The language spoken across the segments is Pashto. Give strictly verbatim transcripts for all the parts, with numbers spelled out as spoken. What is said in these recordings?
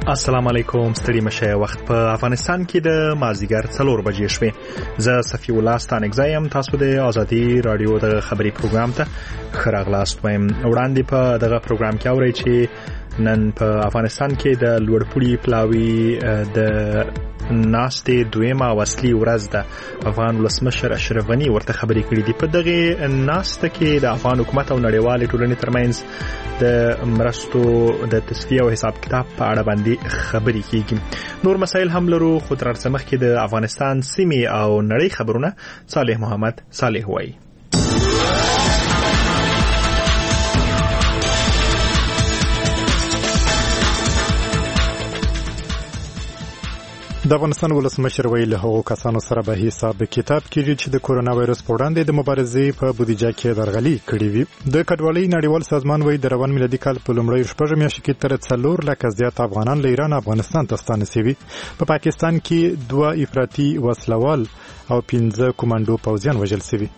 السلام علیکم، ستړي مشه. وخت په افغانستان کې د مازدیګر څلور بجې شوې. زه صفی الله ستانکزی یم. تاسو د ازادي رادیو د خبري پروګرام ته ښه راغلاست وایم. وړاندې په دغه پروګرام کې اورئ چې نن په افغانستان کې د لوړپوړي پلاوي د ناستې دویمه وسلي ورځ ده. افغان ولسمشر اشرف غني ورته خبرې کړې دي. په دغه ناسته کې د افغان حکومت او نړیوالې ټولنې ترمنځ د مرستو د تصفیه او حساب کتاب په اړه باندې خبرې کیږي. نور مسایل هم لرو، خو تر څه مخکې د افغانستان سیمې او نړۍ خبرونه صالح محمد صالح وایي. د افغانستان ولسمشر ویلي له هغو کسانو سره به حساب کتاب کیږي چې د کورونا وایرس په وړاندې د مبارزې په بودیجه کې درغلي کړې وي. د کډوالۍ نړیوال سازمان وایي د روان میلادي کال په لومړیو شپږو میاشتو کې تر څلور لکه زیات افغانان له ایران افغانستان ته ستانه شوي. په پاکستان کې دوه افراطي وسلوال او پنځه کمانډو پوځیان وژل شوي.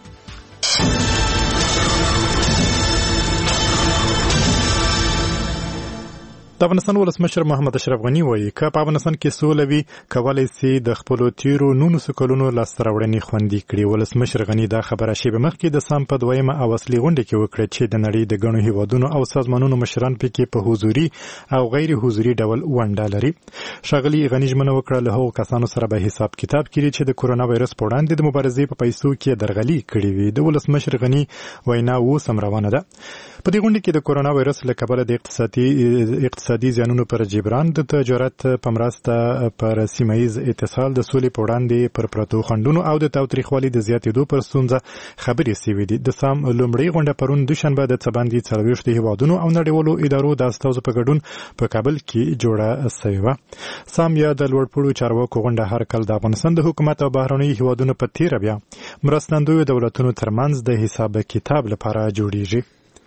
د افغانستان ولسمشر محمد اشرف غني وایي که په افغانستان کې سوله وي، کولی شي د خپلو تیرو نولسو کلونو لاسته راوړنې خوندي کړي. ولسمشر غني دا خبره شیبه مخکې د سام په دویمه او اصلي غونډه کې وکړه چې د نړۍ د ګڼو هیوادونو او سازمانونو مشران پکې په حضوري او غیر حضوري ډول ونډه لري. ښاغلي غني ژمنه وکړه له هغو کسانو سره به حساب کتاب کړي چې د کورونا وایرس په وړاندې د مبارزې په پیسو کې درغلي کړې وي. د ولسمشر غني وینا اوس هم روانه ده. په دې غونډه کې د کورونا وایرس له کبله د اقتصادي اقتصادي زیانونو پر جبران، د تجارت په مرسته پر سیمه ییز اتصال، د سولې په وړاندې پر پرتو خنډونو او د تاوتریخوالي د زیاتېدو پر ستونزه خبرې شوې دي. د سام لومړۍ غونډه پرون دوشنبه د څه باندې څلوېښتو هیوادونو او نړیوالو ادارو د استازو په ګډون په کابل کې جوړه شوې وه. سام یا د لوړپوړو چارواکو غونډه هر کال د افغانستان د حکومت او بهرنیو هیوادونو په تیره بیا مرستندویو دولتونو ترمنځ د حساب کتاب لپاره جوړیږي.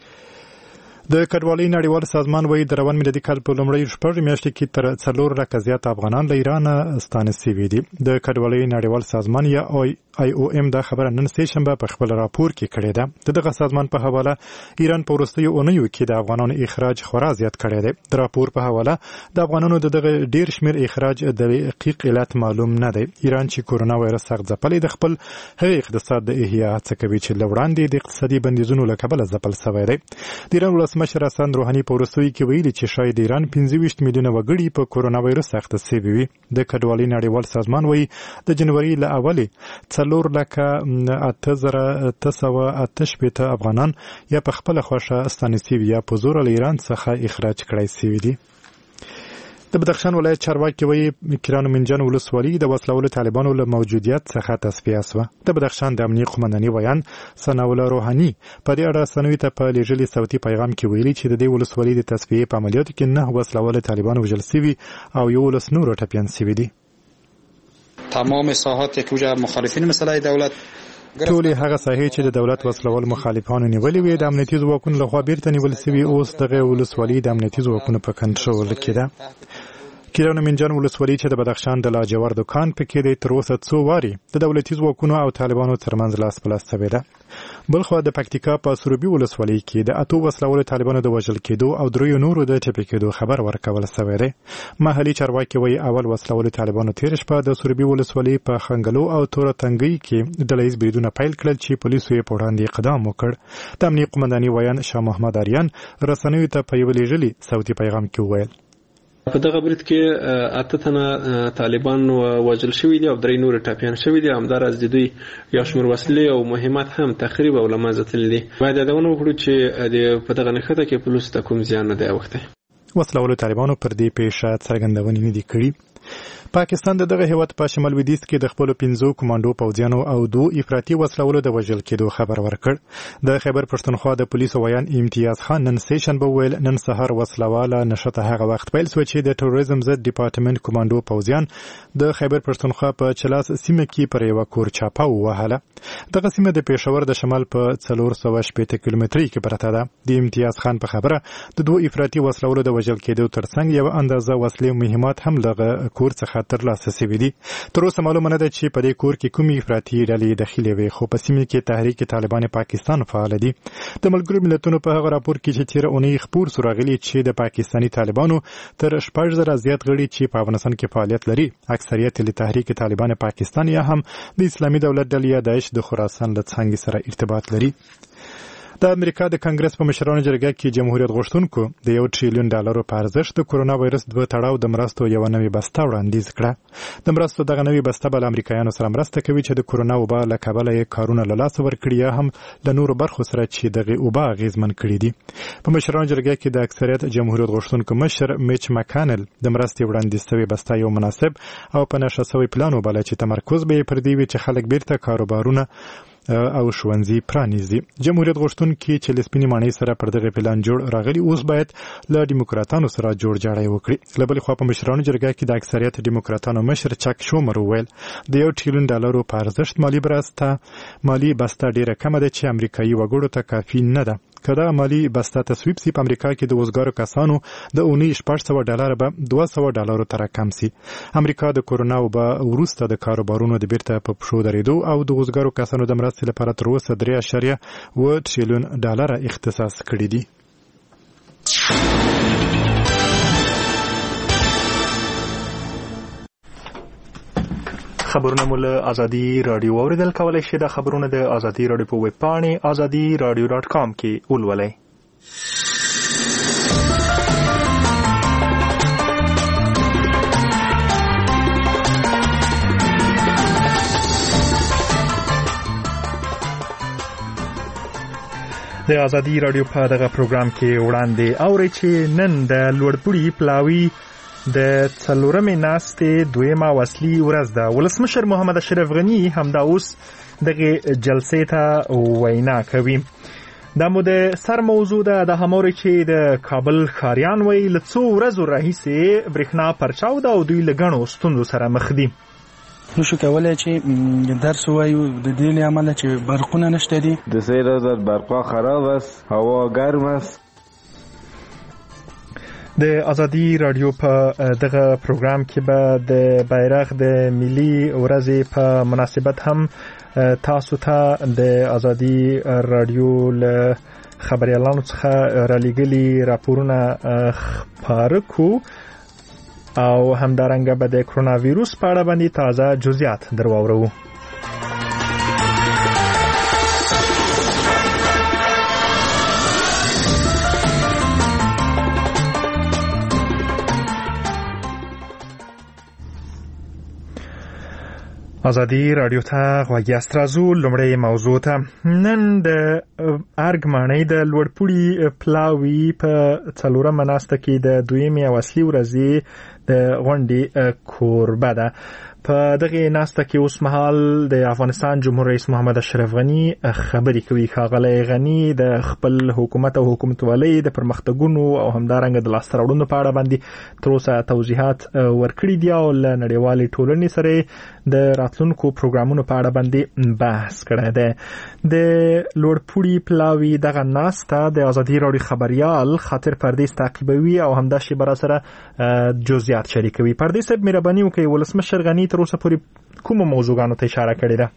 د کډوالۍ نړیوال سازمان وایي د روان میلادي کال په لومړیو شپږو میاشتو کې تر څلور لکه زیات افغانان له ایرانه ستانه شوي دي. د کډوالۍ نړیوال سازمان یا آی او ام دا خبره نن سه شنبه په خپل راپور کې کړې ده. دغه سازمان په حواله ایران په وروستیو اونیو کې د افغانانو اخراج خورا زیات کړی دی. د راپور په حواله د افغانانو د دغه ډیر شمیر اخراج د دقیق علت معلوم نه دی. ایران چې کورونا وایرس سخت ځپلی د خپل هغه اقتصاد د احیا هڅه کوي چې له وړاندې د اقتصادي بندیزونو له کبله ځپل شوی دی. د ایران ولسمشر حسن روحاني په وروستیو کې ویلي چې شاید ایران پنځه ویشت میلیونه وګړي په کورونا وایرس اخته شوي وي. د کډوالۍ نړیوال سازمان وایي د جنوري له اولې څلور لکه اته زره اته سوه اته شپېته افغانان یا په خپله خوښه ستانه شوي یا په زوره له ایران څخه اخراج کړای شوي دي. د بدخشان ولایت چارواکي وایي کران منجان ولسوالي د وسلوالو طالبانو له موجودیت څخه تصفیه شوه. د بدخشان د امنیې قومنداني ویان ثناءالله روحاني په دې اړه ثانوي ته په لیږلي صوتي پیغام کې ویلي چې د دې ولسوالۍ د تصفیې په عملیاتو کې نه وسلوال طالبان وژل شوي او یولس نور ټپیان شوي دي. تمام ساحات که مخالفین مسئله دولت ټولې هغه ساحې چې د دولت وسلوال مخالفانو نیولې وي د امنیتي ځواکونو لخوا بیرته نیول شوي، اوس دغه ولسوالي د امنیتي ځواکونو په کنټرول کې ده. کران منجان ولسوالي چې د بدخشان د لاجورد کان پکې دی تر اوسه څو واري د دولتي ځواکونو او طالبانو ترمنځ لاس په لاس شوې ده. بلخوا د پکتیکا په سروبي ولسوالۍ کې د اتو وسلوالو طالبانو د وژل کېدو او دریو نورو د ټپي کېدو خبر ورکول شوی دی. محلي چارواکي وایي اول وسلوالو طالبانو تېره شپه د سروبي ولسوالۍ په خنګلو او توره تنګۍ کې ډله ییز بریدونه پیل کړل چې پولیسو یې په وړاندې اقدام وکړ. د امنیې قومنداني ویان شاه محمد آریان رسنیو ته په یوه لیږلي صوتي پیغام کې وویل په دغه برید کې اته تنه طالبان وژل شوي دي او درې نور ټپیان شوي دي. همداراز د دوی یو شمېر وسلې او مهمات هم تخریب او له منځه تللي دي. باید یادونه وکړو چې په دغه نښته کې پولیسو ته کوم زیان نه دی اوښتی. وسلوالو طالبانو پر دې پیښه څرګندونې نه دي کړي. پاکستان د دغه هیواد په شمال لویدیځ کې د خپلو پنځو کمانډو پوځیانو او دوه افراطي وسلوالو د وژل کېدو خبر ورکړ. د خیبر پښتونخوا د پولیسو ویان امتیاز خان نن سه شنبه ویل نن سهار وسلواله نشته هغه وخت پیل شوه چې د ټوریزم ضد ډپارټمنټ کمانډو پوځیان د خیبر پښتونخوا په چلاس سیمه کې پر یوه کور چاپه ووهله. دغه سیمه د پېښور د شمال په څلور سوه شپېته کیلومترۍ کې پرته ده. د امتیاز خان په خبره د دوه افراطي وسلوالو د وژل کېدو ترڅنګ یوه اندازه وسلې او مهمات هم دغه کور څخه ترلاسه شوي دي. تر اوسه معلومه نه ده چې په دې کور کې کومې افراطي ډلې داخلي وي، خو په سیمه کې تحریک طالبان پاکستان فعال دي. د ملګرو ملتونو په هغه راپور کې چې تیر اونۍ خبر سو راغلي چې د پاکستاني طالبانو تر شپږ زره زیات غړي چې په افغانستان کې فعالیت لري اکثریت له تحریک طالبان پاکستان یا هم د اسلامي دولت ډلې یا داعش د خراسان له څنګه سره ارتباط لري. د امریکا د کنګرس په مشرانو جرګه کې جمهوریت غوښتونکو د یو ټریلیون ډالرو په ارزښت د کورونا وایرس دوه تړاو د مرستو یو نوې بسته وړاندیز کړه. د مرستو دغه نوې بسته به امریکایانو سره مرسته کوي چې د کورونا وبا له کبله یې کارونه له لاسه ورکړي یا هم له نورو برخو سره چې دغه وبا اغیزمن کړي دي. په مشرانو جرګه کې د اکثریت جمهوریت غوښتونکو مشر میچ مکانل د مرستې وړاندیز شوی بسته یو مناسب او په نشه شوی پلان وباله چې تمرکز به پر دی وي چې خلک بیرته کاروبارونه او ښوونځي پرانیزي. جمهوریت غوښتونکي چې له سپینې ماڼۍ سره پر دغه پلان جوړ راغلي اوس باید له ډیموکراتانو سره جوړ جاړی وکړي. له بلې خوا په مشرانو جرګه کې د اکثریت ډیموکراتانو مشر چک شومر وویل د یو ټریلیون ډالرو په ارزښت مالي مرسته مالي بسته ډیره کمه ده چې امریکایي وګړو ته کافي نه ده. که دا مالي بسته تصویب سي په امریکا کې د وزګارو کسانو د اونۍ شپږ سوه ډالر به دوه سوه ډالرو ته راکم سي. امریکا د کورونا وبا وروسته د کاروبارونو د بیرته په پښو درېدو او د وزګارو کسانو د مرستې لپاره تر اوسه درې اعشاریه اوه ټریلیون ډالر اختصاص کړي دي. خبرونه مو له ازادي رادیو اوریدل کولای شئ. د خبرونه د ازادي رادیو په ویب پاڼې ازادي رادیو ډاټ کام کې ولولئ. د ازادي رادیو په دغه پروګرام کې وړاندې اورئ چې نن د لوړپوړي پلاوي د څلورمې ناستې دویمه وصلي ورځ ده. ولسمشر محمد اشرف غني همدا اوس دغه جلسې ته وینا کوي. دا مو د سر موضوع ده. د هموري چې د کابل ښاریان وایي له څو ورځو راهیسې برېښنا پرچاو ده او دوی له ګڼو ستونزو سره مخ دي. نشو کولای چې درس وایو د دې له امله چې برقونه نشته دي. د سه ورځې برقا خراب است، هوا ګرم است. د ازادي رادیو په دغه پروګرام کې به د بیرغ د ملي ورځې په مناسبت هم تاسو ته د ازادي رادیو له خبريالانو څخه رالیږلي راپورونه خپاره کو او همدارنګه به د کرونا ویروس په اړه باندې تازه جزئیات درواورو. ازادي رادیو ته غوږ یاست. راځو لومړی موضوع ته. نن د ارګ ماڼۍ د لوړپوړي پلاوي په څلورمه ناسته کې د دویمې او اصلي ورځې د غونډې کوربه ده. په دغه ناسته کې اوس مهال د افغانستان جمهور رئیس محمد اشرف غني خبرې کوي. ښاغلی غني د خپل حکومت او حکومتولۍ د پرمختګونو او همدارنګه د لاسته راوړنو په اړه باندې تر اوسه توضیحات ورکړي دي او له نړیوالې ټولنې سره د راتلونکو پروګرامونو په اړه باندې بحث کړی دی. د لوړپوړي پلاوي دغه ناسته د ازادي رادیو خبریال خاطر پردیس تعقیبوي او همدا شی برا سره جزئیات شریکوي. پردیس صاحب مهرباني وکړئ، ولسمشر غني تر اوسه پورې کومو موضوعاتو ته اشاره کړې ده؟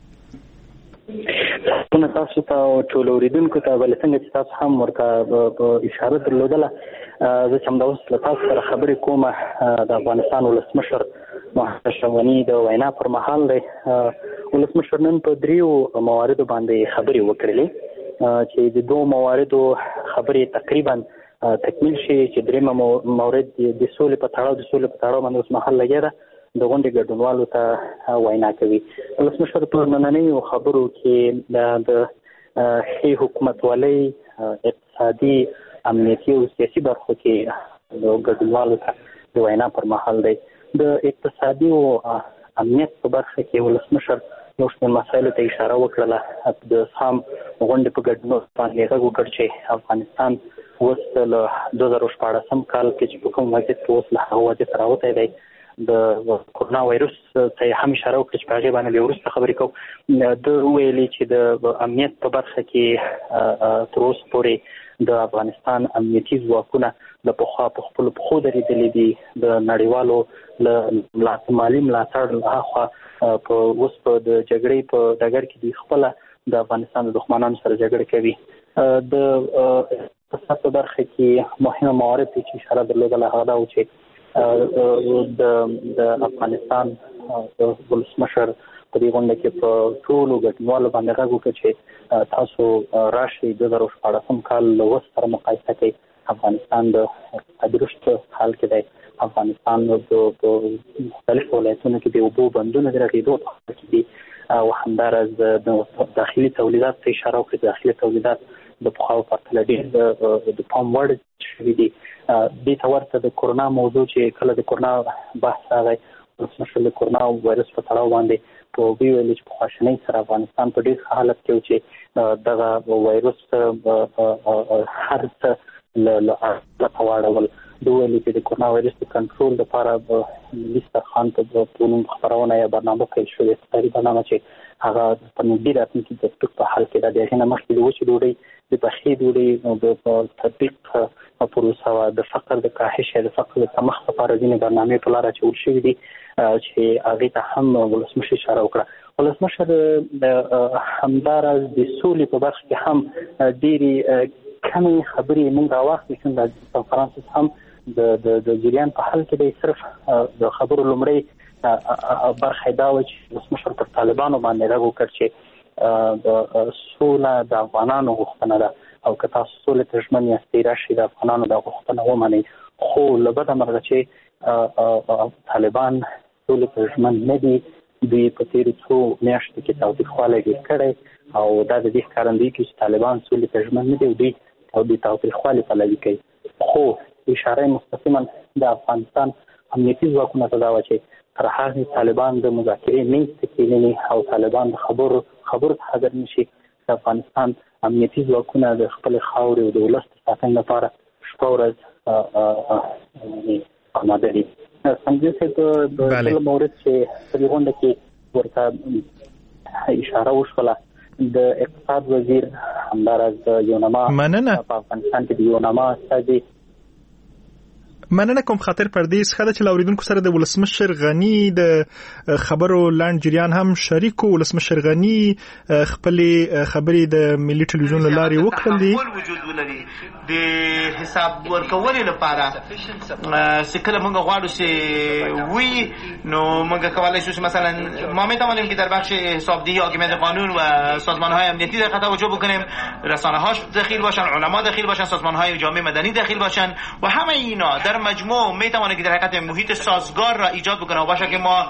په تاسو ته او ټول اوریدونکو ته بل څنګه چې تاسو هم ورته اشاره درلودله، زه چې همدا اوس له تاسو سره خبرې کوم د افغانستان ولسمشر محمد اشرف غني د وینا پر مهال دی. ولسمشر نن په دریو مواردو باندې خبرې وکړلې چې د دوه مواردو خبرې تقریبا تکمیل شي، چې درېیمه مورد د سولې په تړاو د سولې په تړاو باندې اوس مهال لګیا ده. د غونډې ګډونوالو ته وینا کوي. ولسمشر په نننیو خبرو کې د ښې حکومتولۍ، اقتصادي، امنیتي او سیاسي برخو کې د ګډونوالو ته د وینا پر مهال دی. د اقتصادي او امنیت په برخه کې ولسمشر یو شمېر مسایلو ته اشاره وکړله. د سام غونډې په ګډون باندې غږ وکړ چې افغانستان اوس له دوه زره شپاړسم کال کې چې په کوم وضعیت کې اوس له هغه وضعیت راوتی دی، د کورونا وایرس ته هم اشاره وکړه چې په هغې باندې وروسته خبرې کوو. د ویلي چې د امنیت په برخه کې تر اوسه پورې د افغانستان امنیتي ځواکونه د پخوا په خپل پخو درېدلې دي د نړیوالو له مالي ملاتړ لخوا په اوس په د جګړې په ډګر کې د خپل د افغانستان د دښمنانو سره جګړه کوي. د اقتصاد په برخه کې مهمه موارد چې اشاره درلودله هغه دا و چې د د افغانستان د ولسمشر په دې غونډه کې په ټولو ګډونوالو باندې غږ وکړ چې تاسو راشئ دوه زره شپاړسم کال له اوس سره مقایسه کوي. افغانستان د اقتصادي رشد حال کې دی. افغانستان په مختلفو ولایتونو کې د اوبو بندونه د رغېدو په حال کې دي او همداراز د داخلي تولیدات ته اشاره وکړي. داخلي تولیدات د پخوا په پرتله ډېر د پام وړ شوي دي. دې ته ورته د کورونا موضوع چې کله د کورونا بحث راغی، ولسمشر د کورونا وایرس په تړاو باندې په ویلي چې په خواشینۍ سره افغانستان په ډېر ښه حالت کې و چې دغه وایرس هر څه له اړخه واړول. د ویلي چې د کورونا وایرس د کنټرول لپاره ملي سترخوان ته په نوم خپرونه یا برنامه پیل شوې، اقتصادي برنامه چې هغه په نږدې راتلونکي کې د تطبیق په حال کې ده. د هغې نه مخکې د وچې ډوډۍ د پخې ډوډۍ د تطبیق پروسه وه. د فقر د کاهش یا د فقر د کمښت لپاره ځینې برنامې په لاره اچول شوي دي چې هغې ته هم ولسمشر اشاره وکړه. ولسمشر همداراز د سولې په برخه کې هم ډېرې کمې خبرې موږ راواخلې چې د کنفرانس هم د د جریان په حال کې دی. صرف د خبرو لومړی برخه دا و چې ولسمشر پر طالبانو باندې غږ وکړ چې د سوله د افغانانو غوښتنه ده او که تاسو سولې ته ژمن یاستئ راشئ د افغانانو دا غوښتنه ومنئ. خو له بده مرغه چې طالبان سولې ته ژمن نه دي. دوی په تېرو څو میاشتو کې تاوتریخوالی ډېر کړی او دا د دې ښکارندویي کوي چې طالبان سولې ته ژمن نه دي او دوی د تاوتریخوالي پلوي کوي. خو اشاره مستقیما د افغانستان امنیتي ځواکونه ته دا وه چې تر هغې طالبان د مذاکرې منځ ته کښېنوي او طالبان د خبرو خبرو ته حاضر نه شي، د افغانستان امنیتي ځواکونه د خپلې خاورې او د ولس د ساتنې لپاره شپه ورځ آماده دي. سمجي صاحب د بل مورد چې په دې غونډه کې ورته اشاره وشوله، د اقتصاد وزیر همداراز د یونما په افغانستان کې د یونما استازي مننه کوم خاطر پردیس خاله چې لاوریدونکو سره د ولسمشر غنی د خبرو لاند جریان هم شریکو. ولسمشر غنی خپل خبرې د ملي ټلویزیون لارې وکړلې وجود ولري د حساب ورکول لپاره چې کله موږ غواړو چې وی نو موږ کولای شو مثلا ما میتوانیم که در بخش حسابدهی حاکمیت قانون و سازمان‌های امنیتی در توجه بکنیم، رسانه‌هاش دخیل باشن، علما دخیل باشن، سازمان‌های جامعه مدنی دخیل باشن و همه اینا در مجموع میتونه که در حقیقت محیط سازگار را ایجاد بکنه و باشه که ما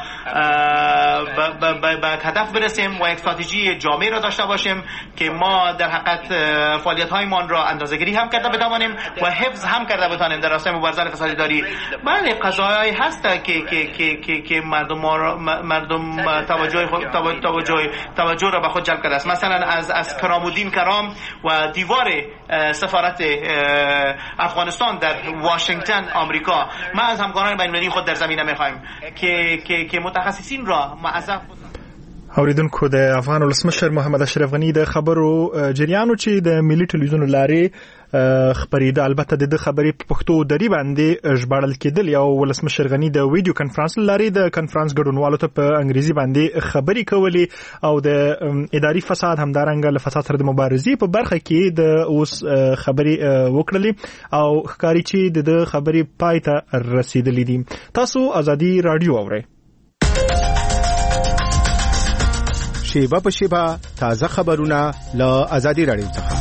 به هدف برسیم و یک استراتژی جامع را داشته باشیم که ما در حقیقت فعالیت‌هایمان را اندازه‌گیری هم کرده بتوانیم و حفظ هم کرده بتوانیم در راستای مبارزه فساد اداری. بله قضایایی هست که که که که که مردم مردم توجه توجه توجه را به خود جلب کرده است. مثلا از از کرام‌الدین کرام و دیوار سفارت افغانستان در واشنگتن آمریکا، ما از همکاران بین‌المللی خود در زمینه می‌خوایم که که که متخصصین را معذب. اوریدونکو د افغان ولسمشر محمد اشرف غنی د خبرو جریانو چې د ملي ټلویزیون لارې خبرېده، البته د خبرې په پښتو دری باندې ژباړل کېدل. یو ولسمشر غنی د ویډیو کنفرانس لارې د کنفرانس ګډونوالو ته په انګریزي باندې خبرې کولې او د اداري فساد همدارنګه له فساد سره د مبارزې په برخه کې د اوس خبرې وکړلې او ښکاري چې د خبرې پای ته رسیدلې دي. تاسو ازادي رادیو اورئ. شیبه په شیبه تازه خبرونه له ازادي رادیو څخه.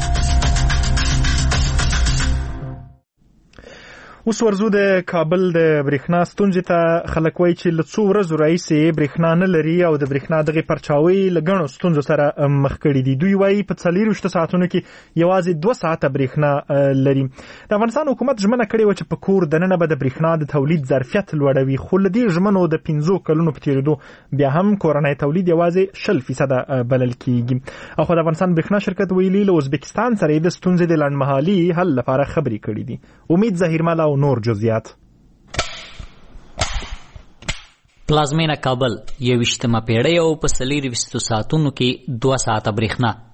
اوس ورزو د کابل د برېښنا ستونزې ته خلک وایي چې له څو ورځو راهیسې برېښنا نه لري او د برېښنا دغې پرچاوۍ له ګڼو ستونزو سره مخ کړي دي. دوی وایي په څلېرویشتو ساعتونو کې یوازې دوه ساعته برېښنا لري. د افغانستان حکومت ژمنه کړې وه چې په کور دننه به د برېښنا د تولید ظرفیت لوړوي، خو له دې ژمنو د پنځو کلونو په تېرېدو بیا هم کورنی تولید یوازې شل فیصده بلل کېږي. او خو د افغانستان برېښنا شرکت ویلي له ازبکستان سره یې د ستونزې د لنډمهالي حل لپاره خبرې کړي دي. امید ظهیرمل او نور جزئیات. پلازمینه کابل یویشتمه پیړۍ او په څلېرویشتو ساعتونو کې دوه ساعته برېښنا.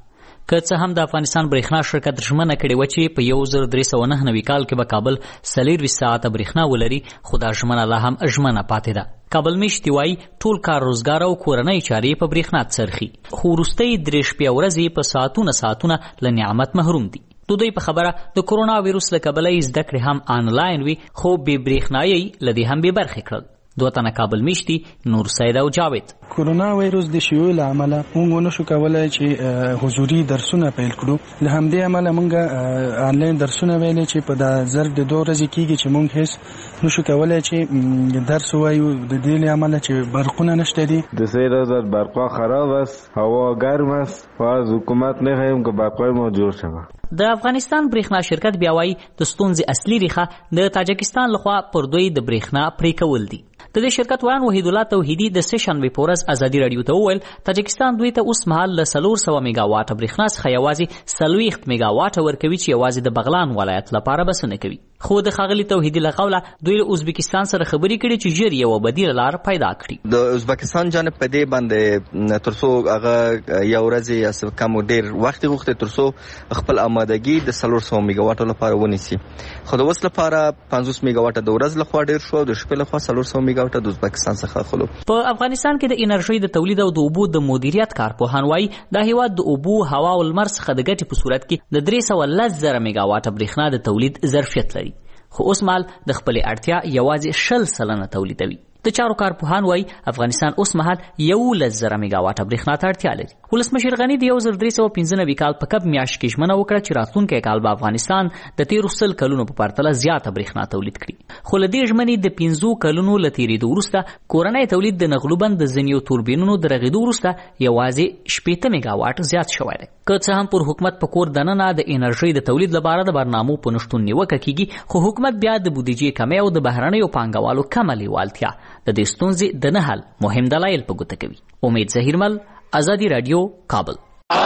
که څه هم د افغانستان برېښنا شرکت ژمنه کړې وه چې په یو زر درې سوه نهه نوي کال کې به کابل څلېرویشت ساعته برېښنا ولري، خو دا ژمنه لا هم ژمنه پاتې ده. کابل میشتي وایي ټول کار روزګار او کورنۍ چارې په برېښنا څرخي، خو وروستۍ درې شپې ورځې په ساعتونه ساعتونه له نعمت محروم دي. د دوی په خبره د کرونا ویروس له کبله زده کړې هم آنلاین وي، خو بې برېښنایي له دې هم بې برخې کړل. دوه تنه کابل میشتي نور سید او جاوید. کرونا وایروس د شیوع له امله موږ ونشو کولی چې حضوري درسونه پیل کړو. له همدې امله موږ آنلاین درسونه ویلې چې په د ظرف د دوه ورځې کېږي چې موږ هیڅ نشو کولی چې درس ووایو د دې له امله چې برقونه نشته دي. دو سه روز از برقا خراب است، هوا گرم است و از حکومت می‌خواهیم که برقای ما جور شود. د افغانستان برېښنا شرکت بیا وایي د ستونزې اصلي ریښه د تاجکستان لخوا پر دوی د برېښنا پرې کول دي. د دې شرکت ویان وحید الله توحیدي د سه شنبې په ورځ ازادي راډیو ته وویل تاجکستان دوی ته اوس مهال له څلور سوه میګا واټه برېښنا څخه یوازې څلوېښت میګا واټه ورکوي چې یوازې د بغلان ولایت لپاره بس نه کوي. خو د ښاغلي توحیدي له قوله دوی له ازبکستان سره خبرې کړي چې ژر یوه بدیله لار پیدا کړي. د ازبکستان جانب په دې باندې تر څو هغه یو ورځ یا کم ډېر وخت غوښتي تر څو خپل آمادګي د څلور سوه میګا واټو لپاره ونیسي، خو د اوس لپاره پنځوس میګا واټه د ورځ لخوا ډېر شو، د شپې لخوا څلور سوه میګا واټه د ازبکستان څخه خلو. په افغانستان کې د انرژۍ د تولید او د اوبو د مدیریت کارپوهان وایي دا هیواد د اوبو، هوا او لمر څخه د ګټې په صورت کې د درې سوه لس زره میګا واټه برېښنا د تولید ظرفیت لري، خو اوس مهال د خپلې اړتیا یوازې شل سلنه تولیدوي. د چارو کارپوهان وایي افغانستان اوس مهال یولس زره میګا واټه برېښنا ته اړتیا لري. ولسمشر غني د یو زر درې سوه پنځه نوي کال په کب میاشت کې ژمنه وکړه چې راتلونکی کال به افغانستان د تېرو سل کلونو په پرتله زیاته برېښنا تولید کړي، خو له دې ژمنې د پنځو کلونو له تېرېدو وروسته کورنی تولید د نغلوبند د ځینو توربینونو د رغېدو وروسته یوازې شپېته میګا واټ زیات شوی دی. که څه هم پر حکومت په کور دننه د انرژۍ د تولید لپاره د برنامو په نشتون نیوکه کیږي، خو حکومت بیا د بودیجې کمی او د بهرنیو پانګوالو کمه لیوالتیا د دې ستونزې د نه حل مهم دلایل په ګوته کوي. امید ظهیرمل، ازادي راډیو، کابل.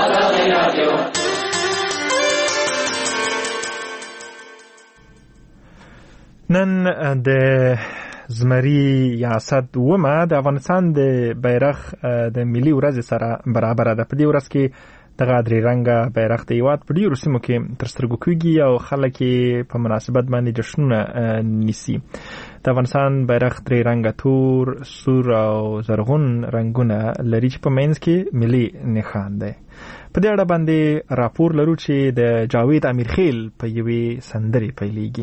نن د زمري یا اسد ومه د افغانستان د بیرغ د ملي ورځ سره برابر ده. په دې ورځ کې دغه درې رنګه بیرغ د هیواد په ډېرو سیمو کې تر سترګو کېږي او خلک یې په مناسبت باندې جشنونه نیسي. د افغانستان بیرغ درې رنګه تور، سور او زرغون رنګونه لري چې په منځ کې ملي نښان دی. په دې اړه باندې راپور لرو چې د جاوید امیرخیل په یوې سندرې پیلېږي.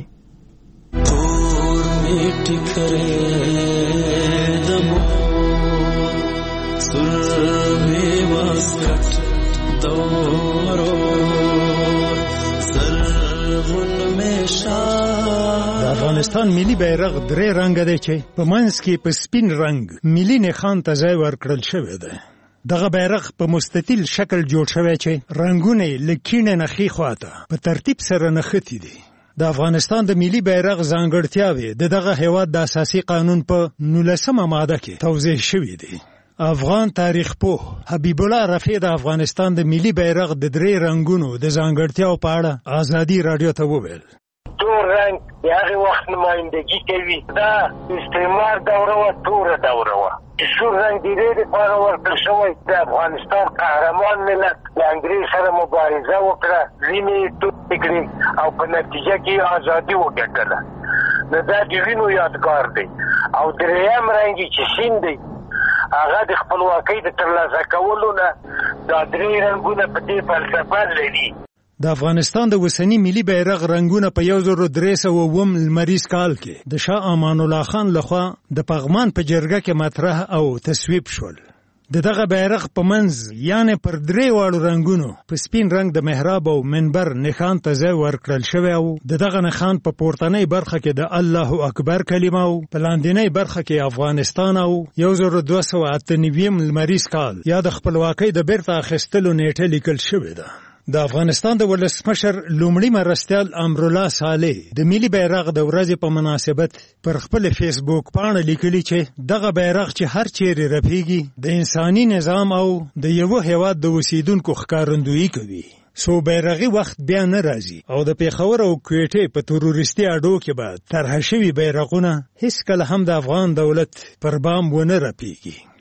د افغانستان ملي بیرغ درې رنګه دی چې په منځ کې په سپین رنګ ملي نښان ته ځای ورکړل شوی دی. دغه بیرغ په مستطیل شکل جوړ شوی چې رنګونه یې له کیڼې نه ښي خواته په ترتیب سره نښتي دي. د افغانستان د ملي بیرغ ځانګړتیاوې د دغه هیواد د اساسي قانون په نولسمه ماده کې توضیح شوي دي. افغان تاریخ پوه حبیب الله رفیع د افغانستان د ملي بیرغ د درې رنګونو د ځانګړتیاو په اړه ازادي راډیو ته وویل. تور رنګ د هغې وخت نمایندګي کوي، دا استعمار دوره وه، توره دوره وه. سور رنګ د دې دپاره ورکړل شوی د افغانستان قهرمان ملت له انګریز سره مبارزه وکړه، وینې یې تویې کړې او په نتیجه کې ازادي وګټله. نو دا د وینو یادګار دی. او درېیم رنګ چې سین دی هغه د خپلواکۍ د ترلاسه کولو نه دا درې رنګونه په دې فلسفه لري. د افغانستان د اوسني ملي بیرغ رنګونه په یو زر درې سوه اووم لمریز کال کې د شاه امان الله خان لخوا د پغمان په جرګه کې مطرح او تصویب شول. د دغه بیرغ په منځ یعنې پر درې واړو رنګونو په سپین رنګ د محراب او منبر نښان ته ځای ورکړل شوی او د دغه نښان په پورتنۍ برخه کې د الله اکبر کلمه او په لاندنۍ برخه کې افغانستان او یو زر دوه سوه اته نویم لمریز کال یا د خپلواکۍ د بیرته اخیستلو نیټه لیکل شوې ده. د افغانستان د ولسمشر لومړي مرستیال امرالله صالح د ملي بیرغ د ورځې په مناسبت پر خپل فیسبوک پاڼه لیکلي چې دغه بیرغ چې هر چیرې رپیږي د انساني نظام او د یوه هیواد د اوسیدونکو ښکارندویي کوي. سو بیرغي وخت بیا نه راځي او د پیښور او کویټې په تروریستي اډو کې به طرحه شوي بیرغونه هیڅکله هم د افغان دولت پر بام ونه رپیږي.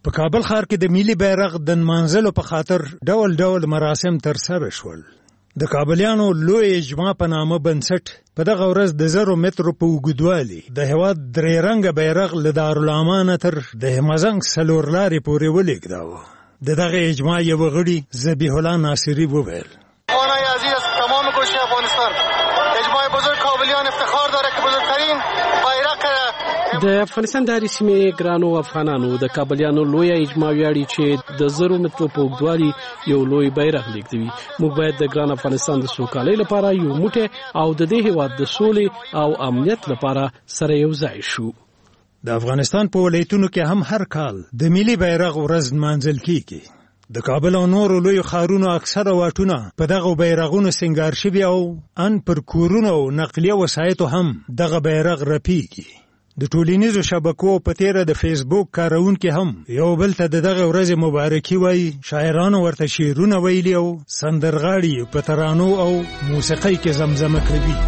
په کابل ښار کې د ملي بیرغ د نمانځلو په خاطر ډول ډول مراسم ترسره شول. د کابلیانو لوی اجماع په نامه بنسټ په دغه ورځ د زرو مترو په اوږدوالي د هېواد درې رنګه بیرغ له دارالامانه تر د همزنګ څلور لارې پورې ولېږداوه. د دغه اجماع یوه غړي ذبیح الله ناصري وویل: افغانای عزیز تمام گوشه افغانستان اجماع بزرگ کابلیان افتخار داره که بزرگترین بیرغ د افغانستان د هرې سیمې ګرانو افغانانو د کابلیانو لوی اجماع ویاړي چې د زرو مترو په اوږدوالي یو لوی بیرغ لیږدوي. موږ باید د ګران افغانستان د سوکالۍ لپاره یو موټی او د دې هېواد د سولې او امنیت لپاره سره یو ځای شو. د افغانستان په ولایتونو کې هم هر کال د ملي بیرغ ورځ نمانځل کیږي. د کابل او نورو لویو ښارونو اکثره واټونه په دغه بیرغونو سینګار شوي او ان پر کورونو او نقلیه وسایطو هم دغه بیرغ رپیږي. د ټولنیزو شبکو په تیره د فیسبوک کاروونکي هم یو بل ته د دغه ورځې مبارکي وایي، شاعرانو ورته شعرونه ویلي او سندرغاړي په ترانو او موسیقۍ کې زمزمه کوي.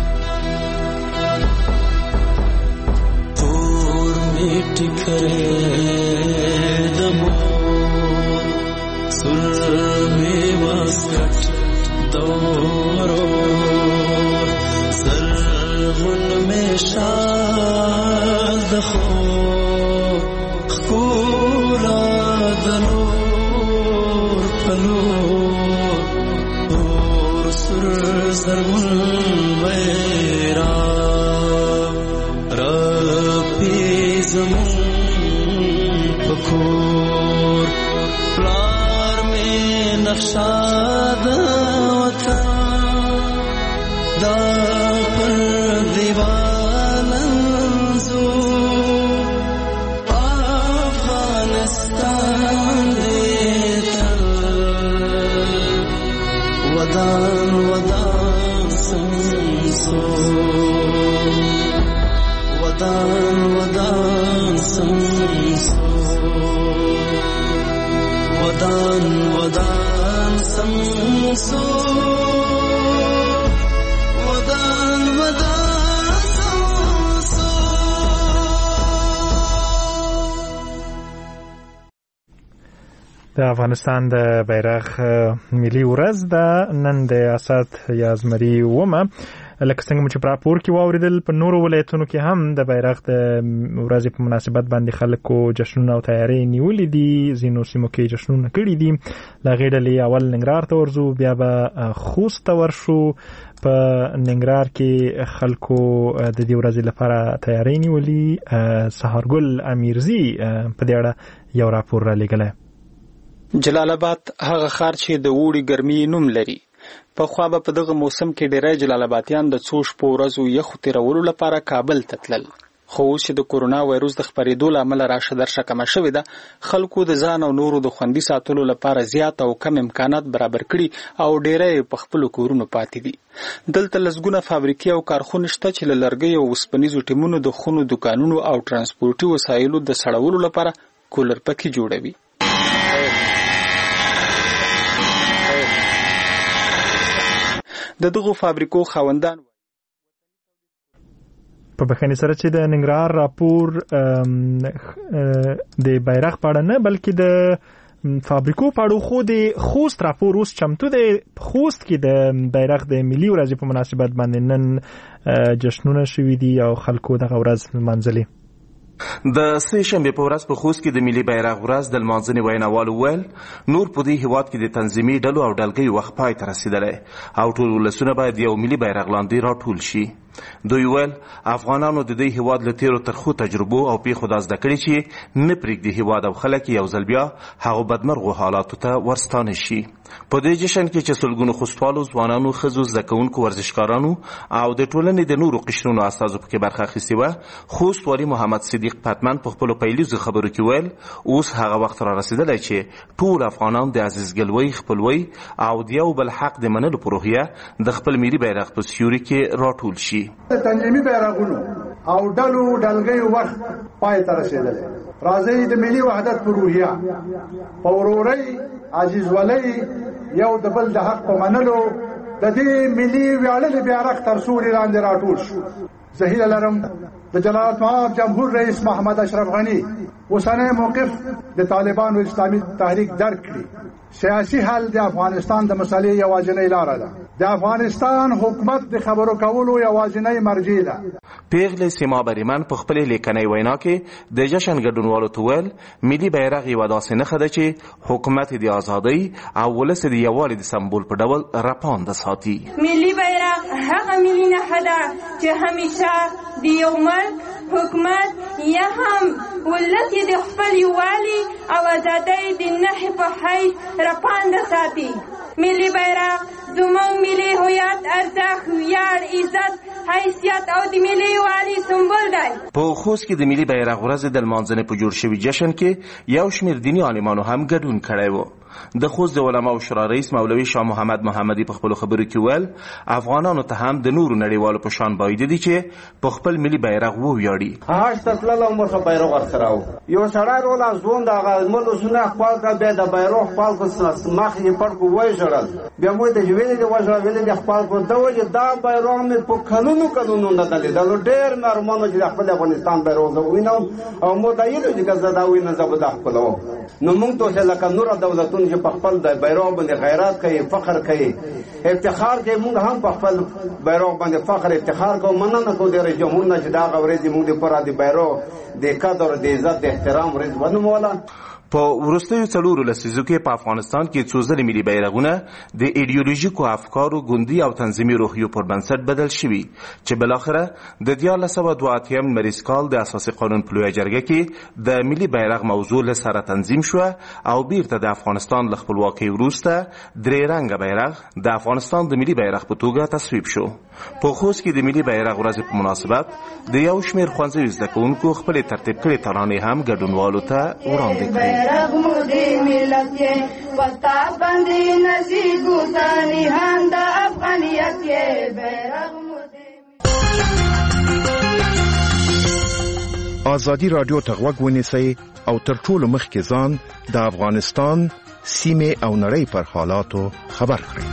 دخو خکولا دلور پلور دور سر سرمون ویرا رپی زمون پکور پلار میں نقشاد وطن دا پر دیوار ودان ودان سمسو ودان ودان سمسو ودان ودان سمسو ودان ودان سمسو. د افغانستان د بیرغ ملي ورځ ده نن د اسات یا زمري ومه. لکه څنګه مو چې په راپور کې واوریدل په نورو ولایتونو کې هم د بیرغ د ورځې په مناسبت باندې خلکو جشنونه او تیاری نیولې دي. ځینو سیمو کې جشنونه کړي دي. له هغې ډلې اول ننګرهار ته ورځو، بیا به خوست ته ورشو. په ننګرهار کې خلکو د دې ورځې لپاره تیاری نیولې. سهارګل امیرزي په دې اړه یو راپور را لېږلی. جلال آباد هغه ښار چې د اوړي ګرمي نوم لري. پخوا به په دغه موسم کې ډېری جلال آبادیان د څو شپو ورځو یخو تېرولو لپاره کابل ته تلل. خو اوس چې د کورونا وایروس د خپرېدو له امله راشه درشه کمه شوې ده، خلکو د ځان او نورو د خوندي ساتلو لپاره زیات او کم امکانات برابر کړي او ډېری په خپلو کورونو پاتې دي. دلته لسګونه فابریکې او کارخونې شته چې له لرګیو او اوسپنیزو ټیمونو د خونو، دوکانونو او ترانسپورټي وسایلو د سړولو لپاره کولر پکې جوړوي. د دغو فابریکو خاوندان په بخښنې سره چې د ننګرهار راپور د بیرغ په اړه نه بلکې د فابریکو په اړه خو د خوست راپور اوس چمتو دی. خوست کې د بیرغ د ملي ورځې په مناسبت باندې نن جشنونه شوي دي او خلکو دغه ورځ لمانځلې. د سه شنبه په ورځ په خوست کې د ملي بیرغ ورځ د لمانځنې ویناوال وویل نور په دې هیواد کې د تنظیمي ډلو او ډلګیو وخت پای ته رسیدلی او ټول ولسونه باید یو ملي بیرغ لاندې راټول شي. دوی ویل افغانانو د دې هیواد له تیرو ترخو تجربو او پیښو دا زده کړي چې نه پرېږدي هیواد او خلک یو ځل بیا هغو بدمرغو حالاتو ته ورستانه شي. په دې جشن کې چې سلګونو خوستوالو، ځوانانو، ښځو، زده کوونکو، ورزشکارانو او د ټولنې د نورو قشرونو استازو پکې برخه اخیستې وه. خوست والي محمد صدیق پتمن په خپلو پیلیزو خبرو کې ویل اوس هغه وخت را رسېدلی چې ټول افغانان د عزیزګلوۍ، خپلوۍ او د یو بل حق د منلو په روحیه د خپل ملي بیرغ په سیوري کې راټول شي. د تنظیمي بیرغونو او ډلو ډلګیو وخت پای ته رسېدلی. راځئ د ملي وحدت په روحیه، په ورورۍ، عزیزولۍ، یو د بل د حق په منلو د دې ملي ویاړلي بیرغ تر سیوري لاندې راټول شو. زه هیله لرم د جلالت مآب جمهور رئیس محمد اشرف غنی اوسنی موقف د طالبانو اسلامي تحریک درک کړي. سیاسي حل د افغانستان د مسلې یوازینۍ لاره ده. د افغانستان حکومت د خبرو کولو یوازینۍ مرجع ده. پیغلې سیما بریمن په خپلې لیکنۍ وینا کې د جشن ګډونوالو ته ویل ملي بیرغ یوه داسې نښه ده چې حکومت د ازادۍ او ولس د یووالي د سمبول په ډول راپانده ساتي. ملي بیرغ هغه ملي نښه ده چې همیشه د یو ملک حکومت یا هم ولس یې د خپل یووالي او ازادۍ د نښې په حیث راپانده ساتي. ملي بیرغ زموږ ملي هویت، ارزښت، ویاړ، عزت، حیثیت او د ملي یووالي سمبول دی. په خوست کې د ملي بیرغ ورځ د لمانځنې په جوړ شوي جشن کې یو شمېر دیني عالمانو هم ګډون کړی و. د خوست د علماو شورا رئیس مولوي شاه محمد محمدي په خپلو خبرو کې ویل افغانانو ته هم د نورو نړیوالو په شان باید دي چې په خپل ملي بیرغ وویاړي. حج ته تلل او مرخه بیرغ ورسره و. یو سړی رولا ځوان د هغه ملوسونه خپل کړ، بیا د بیرغ خپل کړ، مخ یې پټ کړ، وژړل. بیا مو ته ویلې د وژړل ویلې د خپل کړ د وجه دا بیرغ مې په قانونو قانونو نه دلیدل. ډېر مرمنو چې خپل افغانستان بیرغ وینم او مو دا یې چې زدا وینم زبدا خپلو. نو موږ ته لکه نور دولتونه چې په خپل د بیرغ باندې غیرت کوي، فخر کوي، افتخار کوي، موږ هم په خپل بیرغ باندې فخر افتخار کوو. مننه کوو د رئیس جمهور نه چې دا غوړې موږ د پر د بیرغ د قدر د عزت د احترام ورځ ونوموله. په وروستیو څلورو لسیزو کې په افغانستان کې څو ځلې ملي بیرغونه د ایډیولوژیکو افکارو، ګوندي او تنظیمي روحیو پر بنسټ بدل شوي چې بالاخره د دیارلس سوه دوه اتیا لمریز کال د اساسي قانون په لویه جرګه کې د ملي بیرغ موضوع له سره تنظیم شوه او بیرته د افغانستان له خپلواکۍ وروسته درې رنګه بیرغ د افغانستان د ملي بیرغ په توګه تصویب شو. په خوست کې د ملي بیرغ ورځې په مناسبت د یو شمېر ښوونځیو زده کوونکو خپلې ترتیب کړې ترانې هم ګډونوالو ته وړاندې کړې. بیرغ مو د ملت یې پتا باندې نصیب ثاني هم د افغانیت یې بیرغ مو د ازادي رادیو ته غوږ ونیسئ او تر ټولو مخکې ځان د افغانستان سیمې او نړۍ پر حالاتو خبر کړئ.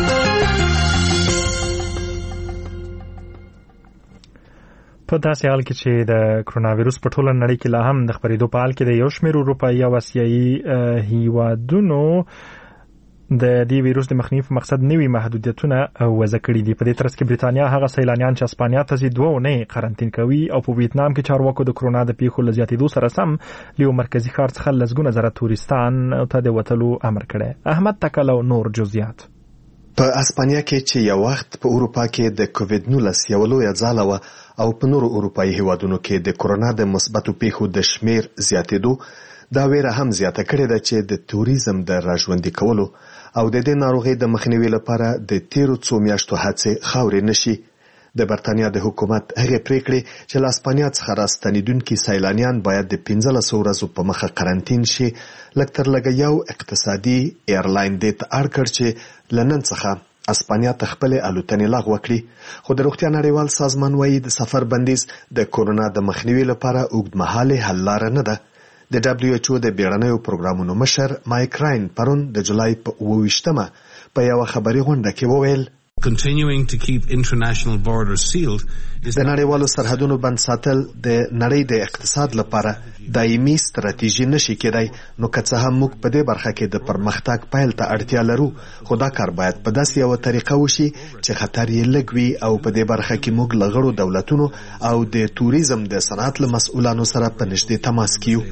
په داسې حال کې چې د کرونا وایرس په ټوله نړۍ کې لا هم د خپرېدو په حال کې د یو شمېر اروپایي او اسیایي هیوادونو د دې وایرس د مخنیوي په مقصد نوي محدودیتونه وضع کړي دي. په دې ترڅ کې بریتانیا هغه سیلانیان چې اسپانیا ته ځي دوه اونۍ قرنطین کوي او په ویتنام کې چارواکو د کرونا د پیښو له زیاتېدو سره سم له یو مرکزي ښار څخه لسګونه زره تورستان ته د وتلو امر کړی. احمد تکل او نور جزئیات. په اسپانیا کې چې یو وخت په اروپا کې د کووډ نولس یو لویه ځاله وه او په نورو اروپایي هیوادونو کې د کرونا د مثبتو پیښو د شمیر زیاتېدو دا ویره هم زیاته کړې ده چې د توریزم د راژوندي کولو او د دې ناروغۍ د مخنیوي لپاره د تیرو څو میاشتو هڅې خاورې نشي. د برتانیا د حکومت هغه پریکړې چې له اسپانیا څخه راستنیدونکي سیلانیان باید د پنځلسو ورځو په مخه قرنطین شي لږ تر لږه یو اقتصادي ایرلاین دې ته اړ کړ چې له نن څخه اسپانیا ته خپلې الوتنې لغوه کړي. خو د روغتیا نړیوال سازمان وایي د سفر بندیز د کورونا د مخنیوي لپاره اوږدمهالې حل لاره نه ده. د دبلیو ایچ او د بیړنیو پروګرامونو مشر مایک راین پرون د جولای په اووه ویشتمه په یوه خبري غونډه کې وویل Continuing to keep international borders sealed د نړیوالو سرحدونو بند ساتل د نړۍ د اقتصاد لپاره دایمي ستراتیژي نشي کېدای. نو که څه هم موږ په دې برخه کې د پرمختګ پیل ته اړتیا لرو، خو دا کار باید په داسې یوه طریقه وشي چې خطر یې لږ وي او په دې برخه کې موږ له غړو دولتونو او د توریزم د صنعت له مسؤلانو سره په نږدې تماس کې یو.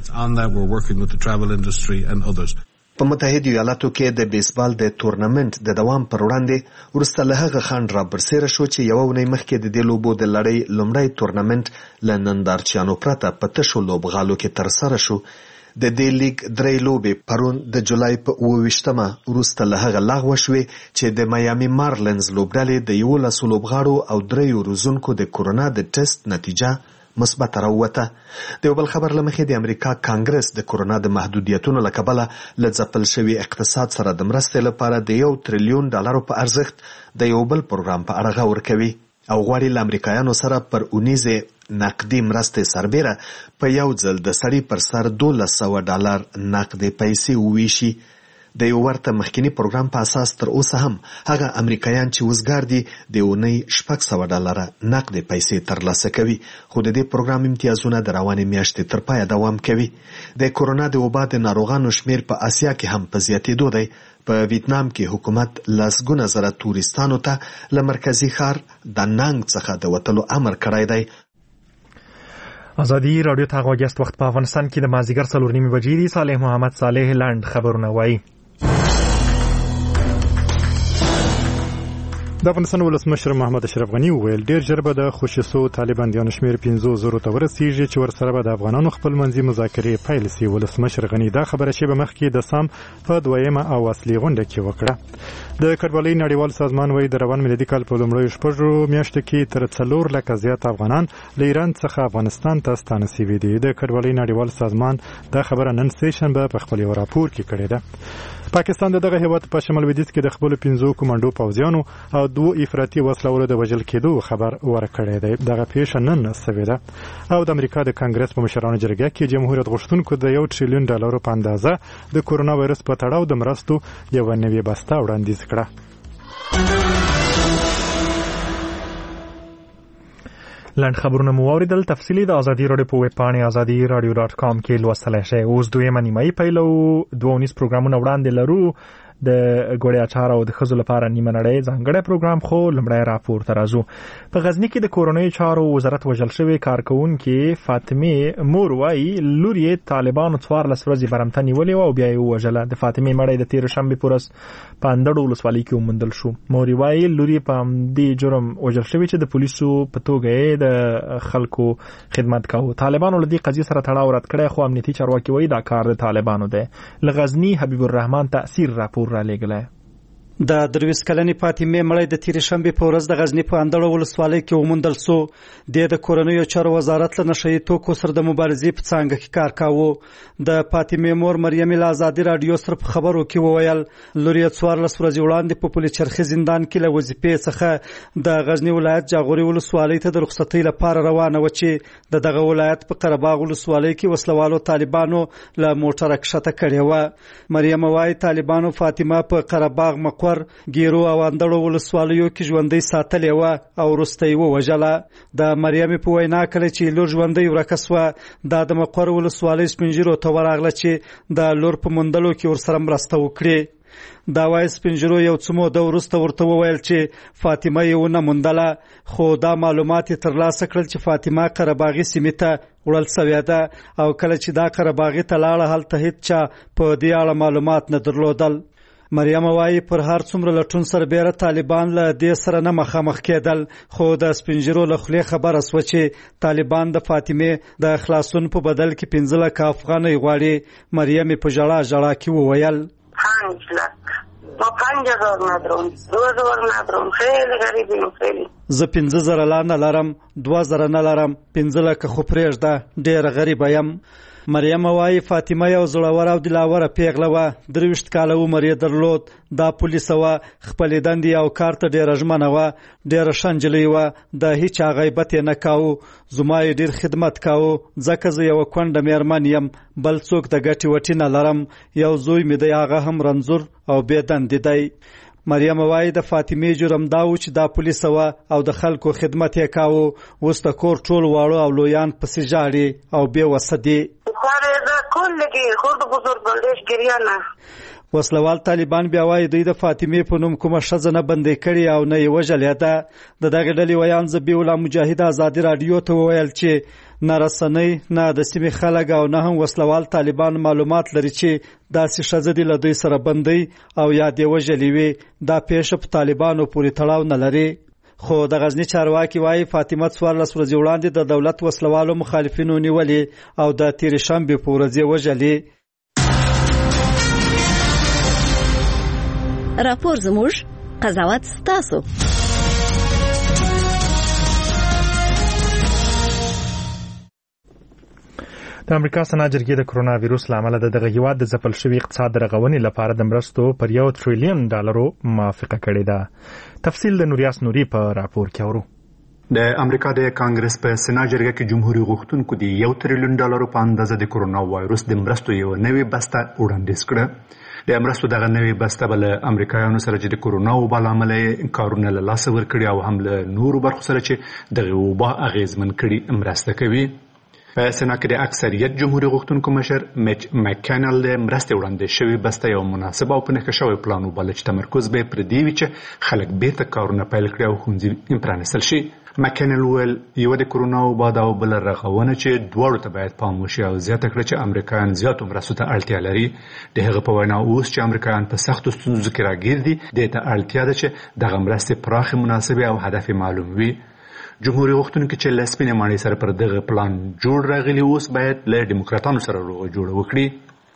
په متحده ایالاتو کې د بیسبال د تورنمنت د دوام پر وړاندې وروسته له هغه خنډ را برسېره شو چې یوه اونۍ مخکې د دې لوبو د لړۍ لومړی تورنمنت له نندارچیانو پرته په تشو لوبغالو کې ترسره شو. د دې لیګ درې لوبې پرون د جولای په اووه ویشتمه وروسته له هغه لغوه شوې چې د میامي مارلینز لوبډلې د یولسو لوبغاړو او دریو روزونکو د کورونا د ټیسټ نتیجه مثبت راووته. د یو بل خبر له مخې د امریکا کانګرس د کورونا د محدودیتونو له کبله له ځپل شوي اقتصاد سره د مرستې لپاره د یو تریلیون ډالرو په ارزښت د یو بل پروګرام په اړه غور کوي او غواړي له امریکایانو سره پر اونیزې نقدي مرستې سربیره په یو ځل د سړي پر سر دولس سوه ډالر نقدي پیسې وویشي. د یو ورته مخکنی پروګرام په اساس تر اوسه هم هغه امریکایان چې وزګار دي د اونۍ شپږ سوه ډالره نقد پیسې ترلاسه کوي، خو د دې پروګرام امتیازونه د روانې میاشتې تر پایه دوام کوي. د کورونا د وبا د ناروغانو شمیر په اسیا کې هم په زیاتېدو دی. په ویتنام کې حکومت لسګونه زره تورستانو ته له مرکزي ښار داننګ څخه د وتلو امر کړی دی. ازادي رادیو ته غوږیاست. وخت په افغانستان کې د مازدیګر څلور نیمې بجې دي. صالح محمد صالح لاند خبرونه وایي. د افغانستان ولسمشر محمد اشرف غني وویل ډیر ژر به د خوشیسو طالبانیانو شمیر پنځو زرو ته ورسیږي چې ورسره به د افغانانو خپلمنځي مذاکرې پیل شي. ولسمشر غني دا خبره شیبه مخکې د سام په دویمه او اصلي غونډه کې وکړه. د کډوالۍ نړیوال سازمان وایي د روان میلادي کال په لومړیو شپږو میاشتو کې تر څلور لکه زیات افغانان له ایران څخه افغانستان ته ستانه شوي دي. د کډوالۍ نړیوال سازمان دا خبره نن سه شنبه په خپل یو راپور کې کړې ده. پاکستان د دغه هیواد په شمال لویدیځ کې د خپل پنځو کمانډو پوځیانو او دوه افراطي وسلوالو د وژل کېدو خبر ورکړی دی. دغه پیښه نن شوې ده او د امریکا د کانګرس په مشرانو جرګه کې جمهوریت غوښتونکو د یو ټریلیون ډالرو په اندازه د کورونا وایرس په تړاو د مرستو یوه نوې بسته وړاندیز کړه. لاند خبرونه مو واوریدل. تفصیلی د ازادي رادیو په ویب پاڼې ازادي رادیو ډاټ کام کې لوستلی شئ. اوس دویمه نیمایي پیلو. دوه ونیز پروګرامونه وړاندې لرو. د ګوړې اچار او د ښځو لپاره نیمه نړۍ ځانګړی پروګرام، خو لومړی راپور ته راځو. په غزني کې د کورنیو چارو وزارت وژل شوې کارکوونکې فاطمې مور وایي لور یې طالبانو څوارلس ورځې برمته نیولې وه او بیا یې ووژله. د فاطمې مړی د تېرې شنبې په ورځ په اندړو ولسوالۍ کې وموندل شو. مور یې وایي لور یې په همدې جرم وژل شوې چې د پولیسو په توګه یې د خلکو خدمت کاوه. طالبانو له دې قضیې سره تړاو رد کړی، خو امنیتي چارواکي وایي دا کار د طالبانو دی. له غزني حبیب الرحمن تأثیر راپور را لېږلی. د درویس کلنې فاطمې مړی د تیرې شنبې په ورځ د غزني په اندړو ولسوالۍ کې وموندل سو. د د کورنیو چارو وزارت له نشه یي توکو سره د مبارزې په څانګه کې کار کاوه. د فاطمې مور مریم له ازادي رادیو سره په خبرو کې وویل لور یې څوارلس ورځې وړاندې په پل چرخي زندان کې له وظیفې څخه د غزني ولایت جاغوري ولسوالۍ ته د رخصتۍ لپاره روانه وه چې د دغه ولایت په قرهباغ ولسوالۍ کې وسلوالو طالبانو له موټره کښته کړې وه. مریم وایي طالبانو فاطمه په قرهباغ مقر ګیرو او اندړو ولسوالیو کې ژوندۍ ساتلې وه او وروسته یې ووژله. د مریمې په وینا کله چې لور ژوندۍ ورکه سوه دا د مقر ولسوالۍ سپین ږیرو ته ورغله چې د لور په موندلو کې ورسره مرسته وکړي. دا وایي سپین ږیرو یو څه موده وروسته ورته وویل چې فاطمه یې ونه موندله، خو دا معلومات یې ترلاسه کړل چې فاطمه قرهباغي سیمې ته وړل سوې ده او کله چې دا قرهباغي ته لاړه هلته هیڅ چا په دې اړه معلومات نه درلودل. مریم وایي پر هر څومره لټون سره بیره طالبان له دې سره نه مخامخ کېدل، خو د سپین ږیرو له خولې خبره سوه چې طالبان د فاطمې د خلاصون په بدل کې پنځه لکه افغانۍ غواړي. مریم په ژړا ژړا کې وویل پنج لک ما پنج هزار ندارم، دو هزار ندارم، خیلی غریبیم خیلی. زه پنځه زره لا نه لرم، دوه زره نه لرم، پنځه لکه خو پرېږده، ډېره غریبه یم. مریم وایي فاطمه یو زړوره او دلاوره پیغله وه. درویشت کاله عمر یې درلود. دا پولیسه وه، خپلې دندې او کار ته ډېره ژمنه وه، ډېره ښه نجلۍ وه، د هیچا غیبت یې نه کاوه. زما یې ډېر خدمت کاوه ځکه زه یوه کونډه مېرمن یم، بل څوک د ګټې وټې نه لرم. یو زوی مې دی، هغه هم رنځور او بې دندې دی. مریم وایي د فاطمې جرم دا و چې دا پولیسه وه او د خلکو خدمت یې کاوه. اوس د کور ټول واړه او لویان پسې ژاړي او بې وسه دي. وسلوال طالبان بیا وایي دوی د فاطمې په نوم کومه ښځه نه بندي کړې او نه یې وژلې ده. د دغې ډلې ویان ذبیح الله مجاهد ازادي راډیو ته وویل چې نه رسنۍ نه د سیمې خلک او نه هم وسلوال طالبان معلومات لري چې داسې ښځه دې له دوی سره بندي او یا دې وژلې وي. دا پیښه په طالبانو پورې تړاو نه لري. خو د غزني چارواکي وایي فاطمه څوارلس ورځې وړاندې د دولت وسلوالو مخالفینو نیولې او د تېرې شنبې په ورځ یې وژلې. راپور زموږ، قضاوت ستاسو. د امریکا سنا جرګې د کرونا وایرس له امله د دغه هیواد د ځپل شوي اقتصاد د رغونې لپاره د مرستو پر یو تریلیون ډالرو موافقه کړې ده. تفصیل د نوریاس نوري په راپور کې اورو. د امریکا د کانګرس په سنا جرګه کې جمهوریت غوښتونکو د یو تریلیون ډالرو په اندازه د کرونا وایرس د مرستو یو نوې بسته وړاندیز کړه. د مرستو دغه نوې بسته به له امریکایانو سره چې د کورونا وبا له امله کارونه له لاسه ورکړي او هم له نورو برخو سره چې دغه وبا اغیزمن کړي مرسته کوي. په سنا کې د اکثریت جمهوریت غوښتونکو مشر میچ مکینل د مرستې وړاندې شوې بسته یو مناسب او په نښه شوی پلان وباله چې تمرکز به پر دې وي چې خلک بیرته کارونه پیل کړي او ښوونځي پرانیستل شي. مکینل ویل یوه د کورونا وبا ده او بله رغونه چې دواړو ته باید پام وشي او زیاته کړه چې امریکایان زیاتو مرستو ته اړتیا لري. د هغه په وینا اوس چې امریکایان په سختو ستونزو کې راګیر دي دې ته اړتیا ده چې دغه مرستې پراخې مناسبې او هدف معلوم وي. جمهوریت غوښتونکي چې له سپینې ماڼۍ سره پر دغه پلان جوړ راغلي اوس باید له ډیموکراتانو سره روغه جوړه وکړي.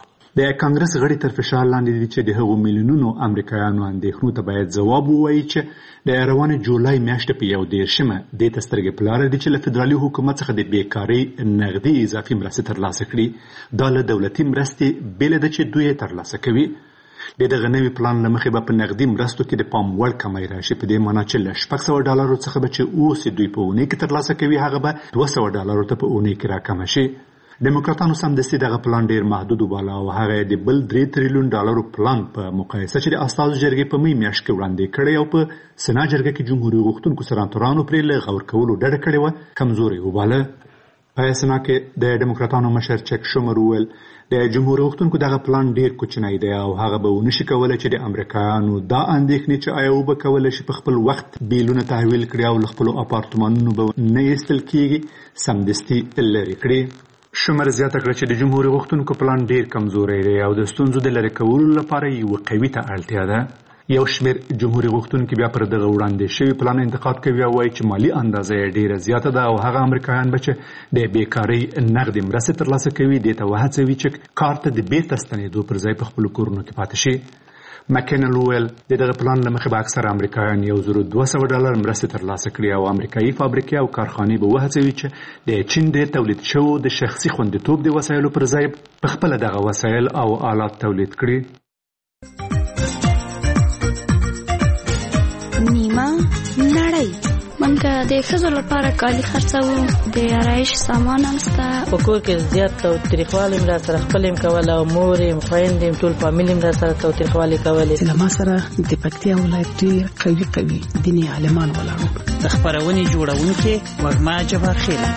د کانګرس غړي تر فشار لاندې دي چې د هغو میلیونونو امریکایانو اندېښنو ته باید ځواب ووایي چې د روانې جولای میاشتې په یو دېرشمه دې ته سترګې په لاره دي چې له فدرالي حکومت څخه د بیکارۍ نغدي اضافي مرستې ترلاسه کړي. دا له دولتي مرستې بېله ده چې دوی یې ترلاسه کوي. د دغه نوي پلان له مخې به په نغدي مرستو کې د پام وړ کمی راشي، په دې معنا چې له شپږ سوه ډالرو څخه به چې اوس دوی په اونۍ کې ترلاسه کوي هغه به دوه سوه ډالرو ته په اونۍ کې راکمه شي. ډیموکراتانو سمدستي دغه پلان ډیر محدود وباله او هغه د بل درې تریلیون ډالرو پلان په مقایسه چې د استازو جرګې په می میاشت کې وړاندې کړی او په سنا جرګه کې جمهوریت غوښتونکو سناتورانو پرې له غور کولو ډډه کړې وه کمزوري وباله. په سنا کې د ډیموکراتانو مشر چک شومر وویل د جمهوریت غوښتونکو دغه پلان ډیر کوچنی دی او هغه به ونشي کولی چې د امریکایانو دا اندېښنې چې آیا وبه کولی شي په خپل وخت بیلونه تحویل کړي او له خپلو اپارتمانونو به نه ایستل کیږي سمدستي لرې کړي. شومر زیاته کړه چې د جمهوریت غوښتونکو پلان ډیر کمزوری دی او د ستونزو د لرې کولو لپاره یوه قوي ته اړتیا ده. یو شمیر جمهوریت غوښتونکي بیا پر دغه وړاندې شوي پلان انتقاد کوي او وایي چې مالي اندازه یې ډیره زیاته ده او هغه امریکایان به چې د بیکارۍ نغدې مرستې ترلاسه کوي دې ته وهڅوي چې کار ته د بیرته ستنېدو پر ځای په خپلو کورونو کې پاتې شي. مکینل وویل د دغه پلان له مخې به اکثره امریکایان یو زرو دوه سوه ډالر مرستې ترلاسه کړي او امریکایي فابریکې او کارخانې به وهڅوي چې د چین د تولید شوو د شخصي خوندیتوب د وسایلو پر ځای په خپله دغه وسایل او آلات تولید کړي. نیمه نړۍ منګه د ښځو لپاره کالي خرڅوو د آرایش سامان هم شته. په کور کې زیات تاوتریخوالی م راسره خپل یم کوله او مور یم خویندې یم ټول فامیل م راسره تاوتریخوالی کولې. له ما سره د پکتیا ولایت ډېر قوي قوي دیني عالمان ولاړ د خپرونې جوړونکې وږمه جبارخیله.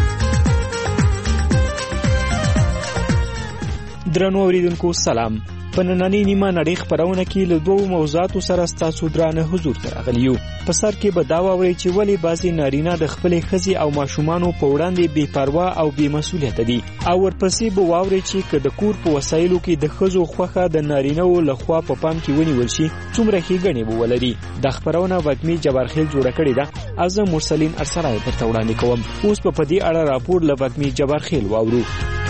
درنو اوریدونکو سلام. په نننۍ نیمه نړۍ خپرونه کې له دوو موضوعاتو سره ستاسو درانه حضور ته راغلي یو. په سر کې به دا واورئ چې ولې بعضې نارینه د خپلې ښځې او ماشومانو په وړاندې بې پروا او بې مسؤلیته دي، او ورپسې به واورئ چې که د کور په وسایلو کې د ښځو خوښه د نارینهو له خوا په پام کې ونیول شي څومره ښېګڼې به ولري. دا خپرونه وږمې جبارخیل جوړه کړې ده، زه مرسلین ارسلای درته وړاندې کوم. اوس به په دې اړه راپور له وږمې جبارخیل واورو.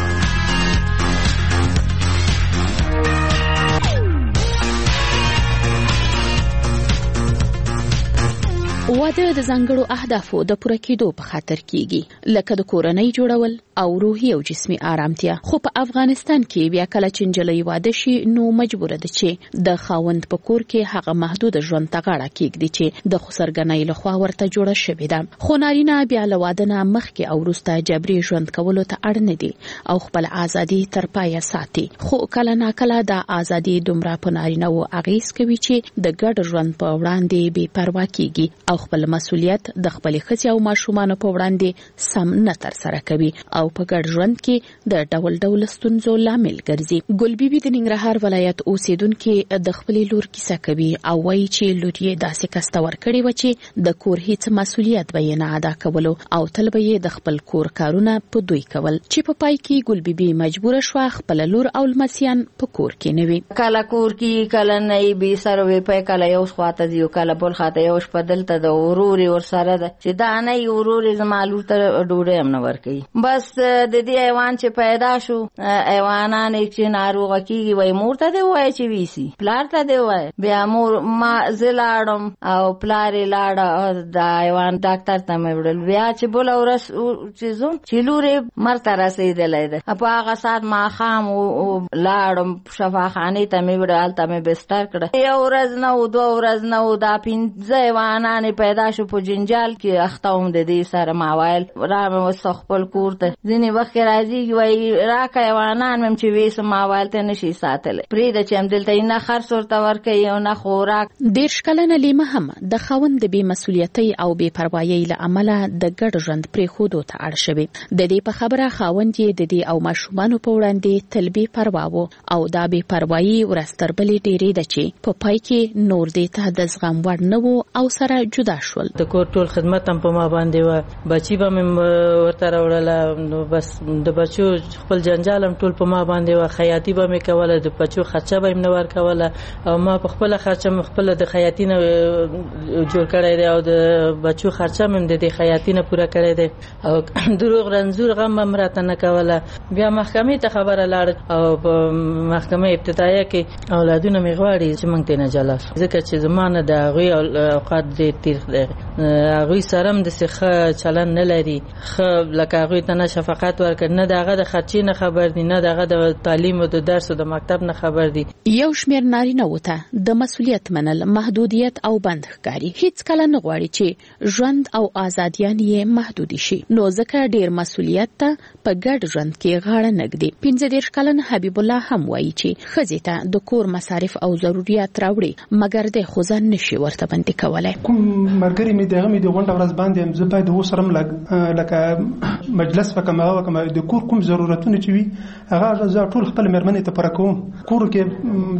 واده د ځانګړو اهدافو د پوره کېدو په خاطر کیږي، لکه د کورنۍ جوړول او روحي او جسمي آرامتیا. خو په افغانستان کې بیا کله چې نجلۍ واده شي نو مجبوره ده چې د خاوند په کور کې هغه محدود ژوند ته غاړه کېږدي چې د خسرګنۍ لخوا ورته جوړه شوې ده. خو نارینه بیا له واده نه مخکې او وروسته جبري ژوند کولو ته اړ نه دي او خپل ازادي تر پایه ساتي. خو کله ناکله دا ازادي دومره په نارینه‌و اغېز کوي چې د ګډ ژوند په وړاندې بې پروا کېږي او خپل مسؤلیت د خپل ښځې او ماشومانو په وړاندې سم نه ترسره کوي او په ګډ ژوند کې د ډول ډول ستونزو لامل ګرځي. ګل بیبي د ننګرهار ولایت اوسیدونکي د خپلې لور کیسه کوي او وایي چې لور یې داسې کس ته ورکړې وه چې د کور هیڅ مسؤلیت به یې نه ادا کولو او تل به یې د خپل کور کارونه په دوی کول، چې په پای کې ګل بیبي مجبوره شوه خپل لور او لمسیان په کور کې نه وي. کله کور کې کله نه بې سره وي پای کله یو خواته ځي او کله بل خواته یو شپه دلته د ورور ورسره ده چې دا نه یې ورور یې زما لور ته ډوډۍ هم نه ورکوي. بس د دې حیوان چې پیدا شو حیوانان یې چې ناروغه کېږي وایي مور ته دې ووایه چې ویسي، پلار ته دې ووایه. بیا مور ما زه لاړم او پلار یې لاړه د حیوان ډاکټر ته مې وړل. بیا چې بله ورځ چې ځم چې لور یې مر ته رسېدلی ده، په هغه ساعت ماښام لاړم شفاخانې ته مې وړه، هلته مې بستر کړه. یو ورځ نه و دوه ورځ نه و دا پنځه حیوانانې باندې پیدا شو په جنجال کې اختوم د دې سره ماوایل را مې وسو خپل کور ته ځینې وخت راځي وای راکا یوانان مم چې وېس ماوایل ته نشي ساتل پرې د چې هم دلته نه خرڅ ورته ورکوي او نه خوراک. دیرش کلنه لیمه هم د خاوند د بې مسؤلیتۍ او بې پروایۍ له امله د ګډ ژوند پرېښودو ته اړ شوې. د دې په خبره خاوند یې د دې او ماشومانو په وړاندې تل بې پروا و او دا بې پروایي ورځ تر بلې ډېرې ده چې په پای کې نور دې ته د زغم وړ نه و او سره جدا شول. د کور ټول خدمت هم په ما باندې و، بچی به مې ورته راوړله، نو بس د بچو خپل جنجال هم ټول په ما باندې و، خیاطي به مې کوله، د بچو خرچه به مې نه ورکوله او ما په خپله خرچه مې خپله د خیاطي نه جوړ کړی دی او د بچو خرچه مې د دې خیاطي نه پوره کړی دی او دروغ رنځور غم هم راته نه کوله. بیا محکمې ته خبره لاړه او په محکمه ابتدایه کې اولادونه مې غواړي چې موږ ته نه جلا شو، ځکه چې زما نه د هغوی اوقات ډېر تېر دی، هغوی سره هم داسې ښه چلند نه لري، ښه لکه هغوی ته نه شفقت ورکړي، نه د هغه د خرچې نه خبر دي، نه د هغه د تعلیم او د درس او د مکتب نه خبر دي. یو شمېر نارینه‌وو ته د مسؤلیت منل محدودیت او بند ښکاري، هیڅ کله نه غواړي چې ژوند او ازادیان یې محدود شي، نو ځکه ډېر مسؤلیت ته په ګډ ژوند کې غاړه نږدي. پنځه دېرش کلن حبیب الله هم وایي چې ښځې ته د کور مصارف او ضرورت راوړي، مګر د خو ځان نشي ورته بندي کولی. کوم ملګري مې دغه مې د غونډه ورځ باندې زه باید وسرم لکه مجلس وکم هغه وکم د کور کوم ضرورتونه چې وي هغه زه ټول خپل مېرمنې ته پوره کوم. کور کې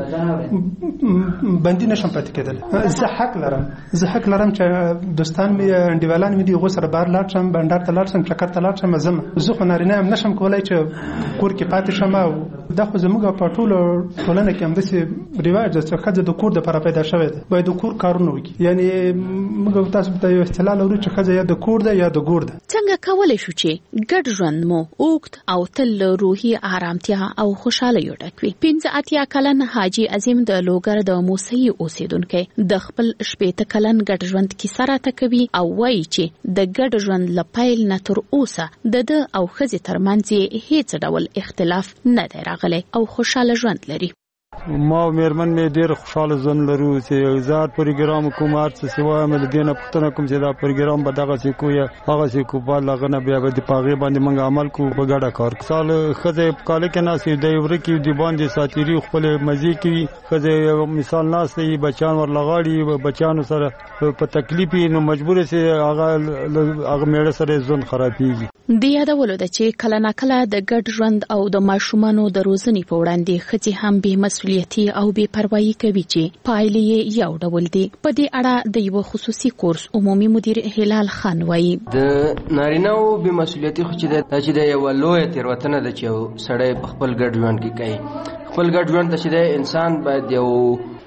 داسې بندي نشم پاتې کېدلی. زه حق لرم زه حق لرم چې دوستان مې انډیوالان مې دي هغو سره بهر لاړ شم، بنډار ته لاړ شم، چکر ته لاړ شم، ځم. زه خو نارینه هم نشم کولی چې کور کې پاتې شم او دا خو زموږ په ټولو ټولنه کې هم داسې رواج ده چې ښځه د کور دپاره پیدا شوې ده، باید د کور کارونه وکړي. یعنې موږ تاسو ته یو اصطلاح لرو چې ښځه یا د کور ده یا د ګور ده. څنګه کولی شو چې ګډ ژوند مو اوږد او تل روحي آرامتیا او خوشحالیو ډک وي؟ پنځه اتیا کلن حاجي عظیم د لوګر د موسهي اوسېدونکی د خپل شپېته کلن ګډ ژوند کیسه راته کوي او وایي چې د ګډ ژوند له پیل نه تر اوسه د ده او ښځې ترمنځ یې هیڅ ډول اختلاف نه دی راغلی او خوشحاله ژوند لري. ما او مېرمن مې ډېر خوشحاله ژوند لرو چې زیات پروګرام کوم هر څه سوا مې له دې نه پوښتنه کوم چې دا پروګرام به دغسې کوو یا هغسې کوو، په هغه نه بیا به د په هغې باندې موږ عمل کوو په ګډه کار. سال ښځې په کاله کې ناستې دی ورکې د باندې ساتیري خپلې مزې کوي، ښځې مثال ناسته وي بچیان ورلغاړي، بچیانو سره په تکلیف وي نو مجبوره سي هغه هغه میړه سره ژوند خرابېږي. د یادولو ده چې کله ناکله د ګډ ژوند او د ماشومانو د روزنې په وړاندې ښځې هم بې مسؤلیتي او بې پروایي کوي چې پایلې یې یو ډول دي. په دې اړه د یو خصوصي کورس عمومي مدیر هلال خان وایي د نارینه‌و بې مسؤلیتي خو چې د چې د یو لویه تېروتنه ده چې سړی په خپل ګډ ژوند کې کوي. خپل ګډ ژوند ته چې د انسان باید یو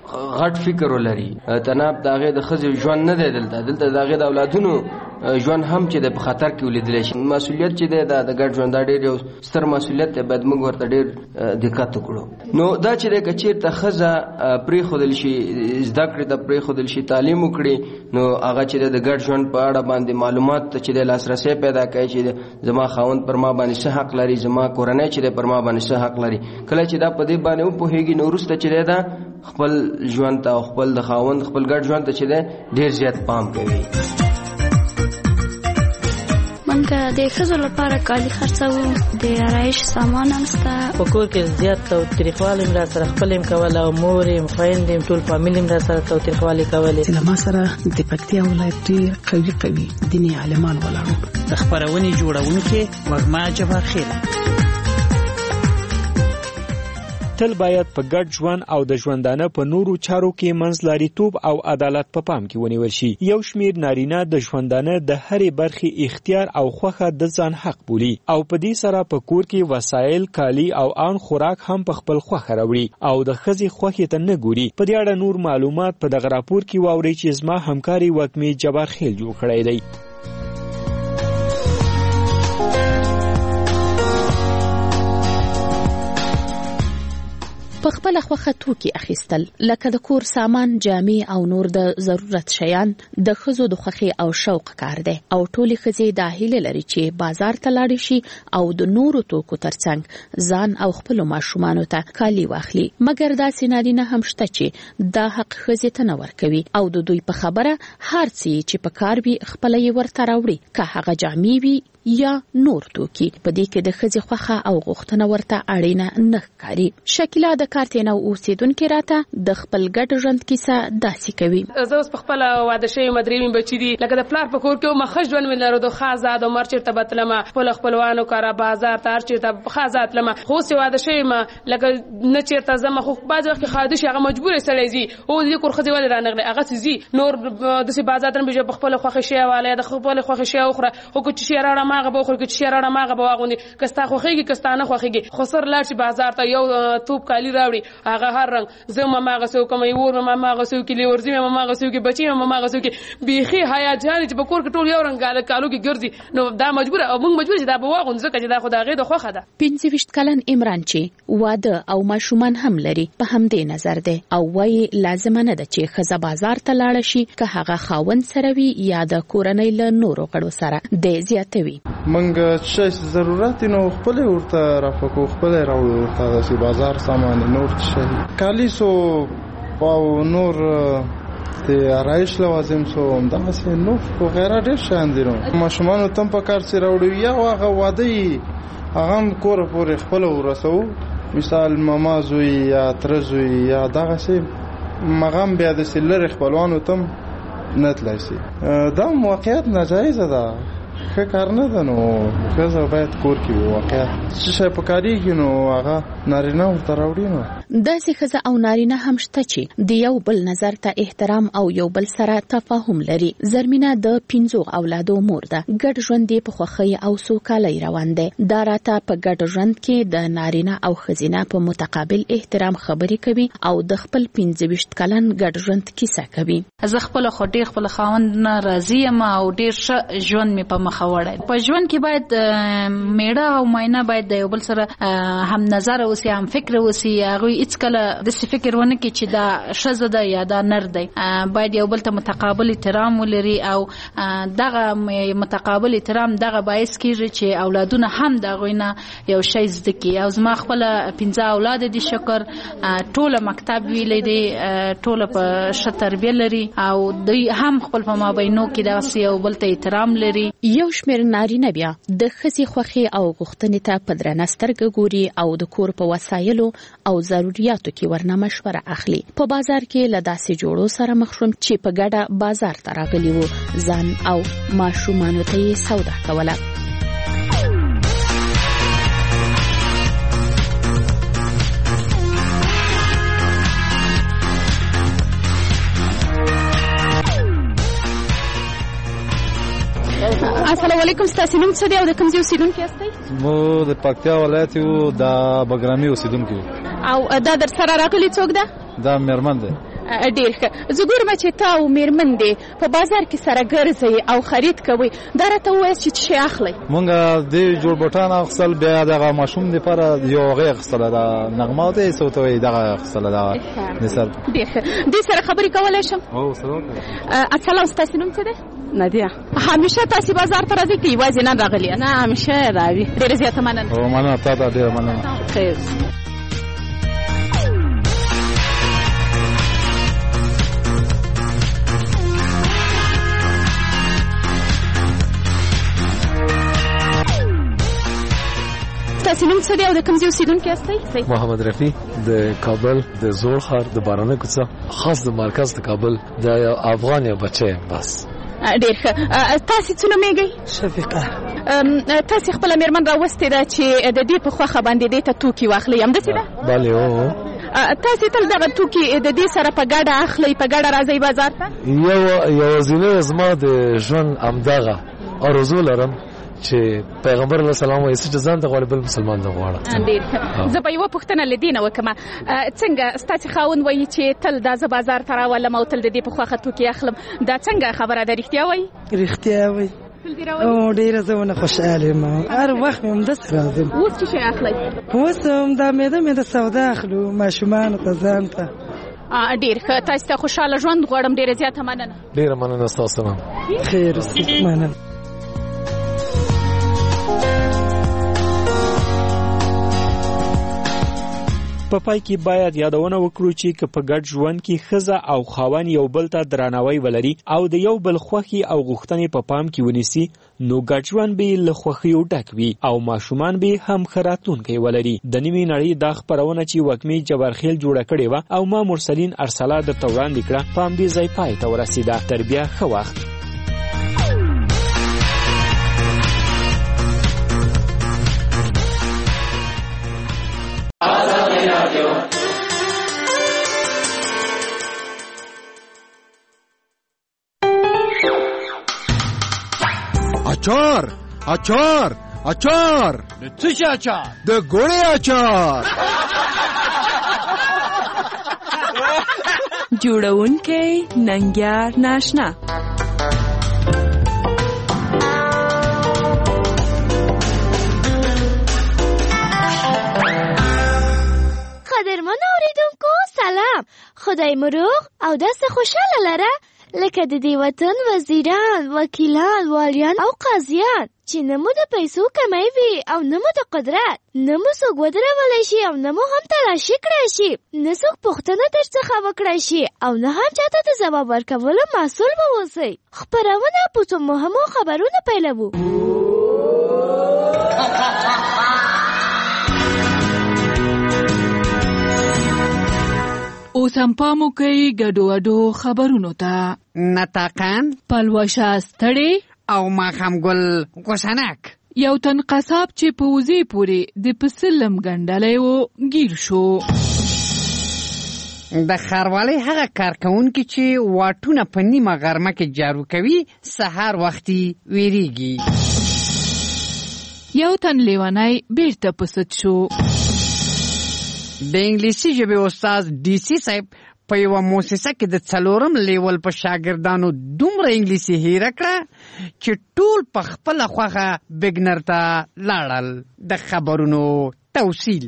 غټ فکر ولري، تناب د هغې د ښځې ژوند نه دی، دلته دلته د هغې د اولادونو ژوند هم چې د په خطر کې ولیدلی شي. مسؤلیت چې دی دا د ګډ ژوند دا ډېر یو ستر مسؤلیت دی، باید موږ ورته ډېر دقت وکړو. نو دا چې دی که چېرته ښځه پرېښودل شي، زده کړې ته پرېښودل شي، تعلیم وکړي، نو هغه چې دی د ګډ ژوند په اړه باندې معلومات ته چې دی لاسرسی پیدا کوي چې زما خاوند پر ما باندې څه حق لري، زما کورنۍ چې دی پر ما باندې څه حق لري. کله چې دا په دې باندې وپوهېږي نو وروسته چې دی دا خپل ژوند ته او خپل د خاوند خپل ګډ ژوند ته چې دی ډېر زیات پام کوي. منګه د ښځو لپاره کالي خرڅوو، د آرایش سامان هم شته. په کور کې زیات تاوتریخوالی م را سره خپل یم کوله او مور یم خویندې یم ټول فامیل م را سره تاوتریخوالي کولې. چې له ما سره د پکتیا ولایت ډېر قوي قوي دیني عالمان ولاړ د خپرونې جوړونکي وږمه جبار خیل. تل باید په ګډ ژوند او د ژوندانه په نورو چارو کې منځلاریتوب او عدالت په پام کې ونیول شي. یو شمیر نارینه د ژوندانه د هرې برخې اختیار او خوښه د ځان حق بولي او په دې سره په کور کې وسایل، کالی او ان خوراک هم په خپل خوښه راوړي او د ښځې خوښې ته نه ګوري. په دې اړه نور معلومات په دغه راپور کې واورئ چې زما همکاري وږمې جبار خیل جوړ کړی دی. په خپل خوخه توکي اخیستل لکه د کور سامان، جامې او نور د ضرورت شیان د ښځو د خوښۍ او شوق کار دی او ټولې ښځې دا هیله لري چې بازار ته لاړې شي او د نورو توکو ترڅنګ ځان او خپلو ماشومانو ته کالي واخلي. مګر داسې نارینه هم شته چې دا حق ښځې ته نه ورکوي او د دوی په خبره هر څه چې په کار وي خپله یې ورته راوړي، که هغه جامې وي یا نور توکي. په دې کې د ښځې خوښه او غوښتنه ورته اړینه نه ښکاري. شکیلا د کارتینو اوسیدونکې راته د خپل ګډ ژوند کیسه داسې کوي. زه اوس په خپله واده شوې یم، درې مې بچي دي. لکه د پلار په کور کې وم، ښه ژوند مې لرلو، ښه ازاد وم، هر چېرته به تلمه، خپلو خپلوانو کره بازار ته هر چېرته ښه ازاد تلمه. خو اوس چې واده شوې یم لکه نه چېرته ځمه، خو بعضې وخت کې ښایده شي هغه مجبوره سړی ځي. او د دې کور ښځې ولې رانغلې هغسې ځي، نور داسې بازار ته نه بېژه په خپله خوښې شی والی یا د خپلې خوښې شی وخوره. خو که چې شی راوړم هغه به وخوري، که چې شی راوړم هغه به واغوندي، که ستا خوښېږي که ستا نه خوښېږي. خو سر لاړ شي بازار ته یو توپ کالي راوړي، هغه هر رنګ زه هم هماغسې وکړم، یور مې هم هماغسې وکړي، لیورځي مې هم هماغسې وکړي، بچي مې هم هماغسې وکړي. بیخي حیا جانې چې په کور کې ټول یو رنګ کالو کې ګرځي، نو دا مجبوره او موږ مجبور چې دا به واغوندو ځکه چې دا خو د هغې د خوښه ده. پنځه ویشت کلن عمران چې واده او ماشومان هم لري په همدې نظر دی او وایي لازمه نه ده چې ښځه بازار ته لاړه شي، که هغه خاوند سره وي یا د کورنۍ له نورو غړو سره. دی زیاتوي موږ چې ضرورت نو خپل ورته رافقو خپل راوړو ورته داسې بازار سامان نور شي کالیسو او نور د آرایش لوازم سو همدغسې نور وغیره ډېر شیان دي. نو ماشومانو ته هم په کار چې راوړو یا هغه واده یي هغه هم کوره پورې خپله ورسوو، مثال ماما زوی یا تره زوی یا دغسې هغه هم بیا داسې لرې خپلوانو ته هم نه تللی سي. دا هم واقعیت ناجایزه ده، ښه کار نه ده. نو ښځه باید کور کې وي، واقعیت څه شی په کارېږي نو هغه نارینه ورته راوړي. نو داسې ښځه او نارینه هم شته چې د یو بل نظر ته احترام او یو بل سره تفاهم لري. زرمینه د پنځو اولادو مور ده، ګډ ژوند یې په خوښۍ او سوکالۍ روان دی. دا راته په ګډ ژوند کې د نارینه او ښځینه په متقابل احترام خبرې کوي او د خپل پنځه ویشت کلن ګډ ژوند کیسه کوي. زه خپله خو ډېر خپل خاوند نه راضي یم او ډېر ښه ژوند مې په مخه وړی. په ژوند کې باید میړه او ماینه باید د یو بل سره هم نظر اوسي، هم فکر اوسي. هغوی هیڅکله داسې فکر ونه کړي چې دا ښځه ده یا دا نر دی. باید یو بل ته متقابل احترام ولري او دغه متقابل احترام دغه باعث کېږي چې اولادونه هم د هغوی نه یو شی زده کړي. او زما خپله پنځه اولاد دي، شکر ټوله مکتب ویلی دی، ټوله په ښه تربیه لري او دوی هم خپل په مابینو کې دغسې یو بل ته احترام لري. یو شمېر نارینه بیا د ښځې خوښې او غوښتنې ته په درنه سترګه ګوري او د کور په وسایلو او ضرورياتو کې ورنه مشوره اخلي. په بازار کې له داسې جوړو سره مخ شوم چې په ګډه بازار ته راغلي وو، ځان او ماشومانو ته یې سودا کوله. السلام علیکم، ستاسو نوم څه دی او د کوم ځای اوسیدونکي یاستئ؟ مو د پکتیا ولایت یو د بګرامي اوسیدونکي یو. او دا در سره راغلی څوک ده؟ دا میرمن ده. ډېر ښه. زه ګورم چې تا او میرمن دی په بازار کې سره ګرځئ او خرید کوئ. دا راته ووایاست چې څه شی اخلئ؟ مونږ د جوړ بوټان اخیستل، بیا دغه ماشوم دپاره یو هغې اخیستله، د نغمه ته یې څه ورته وایي دغه اخیستله د سر. ډېر ښه. دې سره خبرې کولی شم؟ هو سره وکړه. السلام، ستاسو نوم څه دی؟ نادیه. همیشه تاسې بازار ته راځئ که یوازې نن راغلي یاست؟ نه، همیشه راوي. ډېره زیاته مننه. او مننه، تا ته ډېره مننه. خیر. تاسو نوم څه دی او د کوم ځای اوسیدونکي یاستئ؟ محمد رفیع د کابل د زوړ ښار د بارانه کوڅه، خاص د مرکز د کابل د افغان یو بچی یم. بس ډېر ښه. تاسې څه نومېږئ؟ شفیقه. تاسې خپله مېرمن راوستې ده چې د دې په خوښه باندې دې ته توکي واخلئ، همداسې ده؟ بلې هو. تاسې تل دغه توکي د دې سره په ګډه اخلئ، په ګډه راځئ بازار ته؟ یو یوازینی زما د ژوند همدغه ارزو لرم چې پیغمبر علیه السلام وایي چې ځان ته غواړي بل مسلمان ته غواړه. ډېر ښه. زه به یوه پوښتنه له دې نه وکړم، څنګه ستاسې خاوند وایي چې تل دا زه بازار ته راولم او تل د دې په خوښه توکي اخلم، دا څنګه خبره ده؟ رښتیا وایي؟ رښتیا وایي. او ډیره زونه خوشاله ما هر وخت هم د راځم. اوس څه شي اخلي؟ اوس هم د مېده مېده سودا اخلو ماشومان ته ځان ته. ا ډیر ښه، تاسو ته خوشاله ژوند غواړم. ډیره زیاته مننه. ډیره مننه تاسو نه. خیر اوسې مننه. په پای کې باید یادونه وکړو چې که په ګډ ژوند کې ښځه او خاوند یو بل ته درناوی ولري او د یو بل خوښي او غوښتنې په پام کې ونیسي، نو ګډ ژوند به له خوښیو ډک وي او ماشومان به هم ښه راتلونکی ولري. د نیمې نړۍ دا خپرونه چې وږمې جبارخیل جوړه کړې وه او ما مرسلین ارسلا درته وړاندې کړه، په همدې ځای پای ته ورسېده. تر بیا ښه وخت. اچار اچار اچار د څه شي اچار؟ د ګوړې اچار. جوړونکی ننګیار ناشنا. قدرمن اوریدونکو سلام، خدای مو روغ او داسې خوشاله لره لکه د دې وطن وزیران، وکیلان، والیان او قاضیان چې نه مو د پیسو کمی وي او نه مو د قدرت، نه مو څوک ودرولی شي او نه مو هم تلاشي کړی شي، نه څوک پوښتنه درڅخه وکړی شي او نه هم چاته د ځواب ورکولو مسؤل به اوسئ. خپرونه په څو مهمو خبرونو پیلوو. اوس هم پام وکئ ګډو وډو خبرونو ته. نطاقان، پلوشه ستړی او ماښام ګل غوسنک. یو تن قصاب چې په وزې پورې د پسه لم ګنډلی و ګیر شو. د ښاروالۍ هغه کارکوونکي چې واټونه په نیمه غرمه کې جارو کوي سهار وختي ویریږي. یو تن لیونی بیرته په سد شو. د انګلیسي ژبې استاد ډي سي صاحب په یوه موسسه کې د څلورم لیول په شاګردانو دومره انګلیسي هیره کړه چې ټول په خپله خوښه بګنر ته لاړل. د خبرونو توصیل.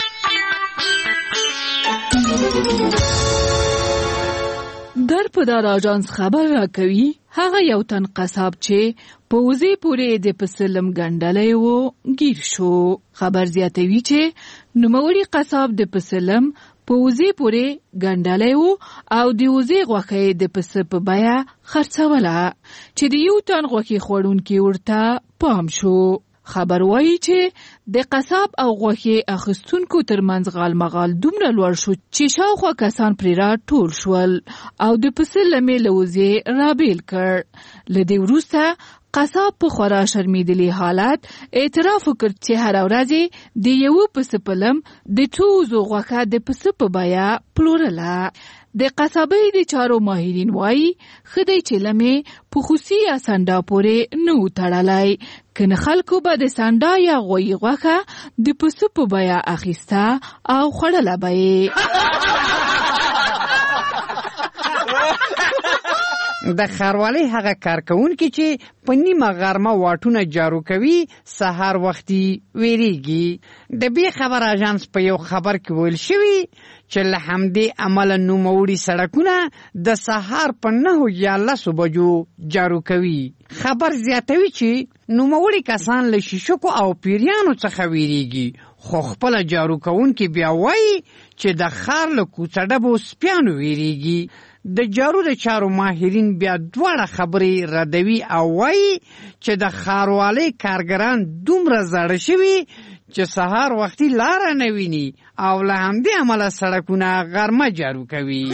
در په دار آژانس خبر راکوي هغه یو تن قصاب چې په وزې پورې د پسه لم ګنډلی و ګیر شو. خبر زیاتوي چې نوموړي قصاب د پسه لم په وزې پورې ګنډلی و او د وزې غوښه د پسه په بیه خرڅوله چې د یو تن غوښې خوړونکي ورته پام شو. خبر وایي چې د قصاب او غوښې اخیستونکو ترمنځ غالمغال دومره لوړ شو چې شاوخوا کسان پرې راټول شول او د پسه لمې له وزې رابیل کړ. له دې وروسته قصاب په خورا شرمیدلي حالت اعتراف وکړ چې هره ورځ د یوه پسه په لم د څو وزو غوښه د پسه په بیه پلورله. د قصابۍ د چارو ماهرین وایي ښه دی چې لمې په خوسي یا سنډا پورې نه و تړلی، که نه خلکو به د سنډا یا غویي غوښه د پسه په بیه اخیسته او خوړله به یې. د ښاروالۍ هغه کارکوونکي چې په نیمه غرمه واټونه جارو کوي سهار وختي ویریږي. د بې خبر اژانس په یو خبر کې ویل شوي چې له همدې امله نوموړي سړکونه د سهار په نهو یا لسو بجو جارو کوي. خبر زیاتوي چې نوموړي کسان له شیشکو او پیریانو څخه ویریږي، خو خپله جارو کوونکي بیا وایي چې د ښار له کوڅه ډبو سپیانو ویریږي. د جارو د چارو ماهرین بیا دواړه خبرې ردوي او وایي چې د ښاروالۍ کارګران دومره زاړه شوي چې سهار وختي لاره نه ویني او له همدې امله سړکونه غرمه جارو کوي.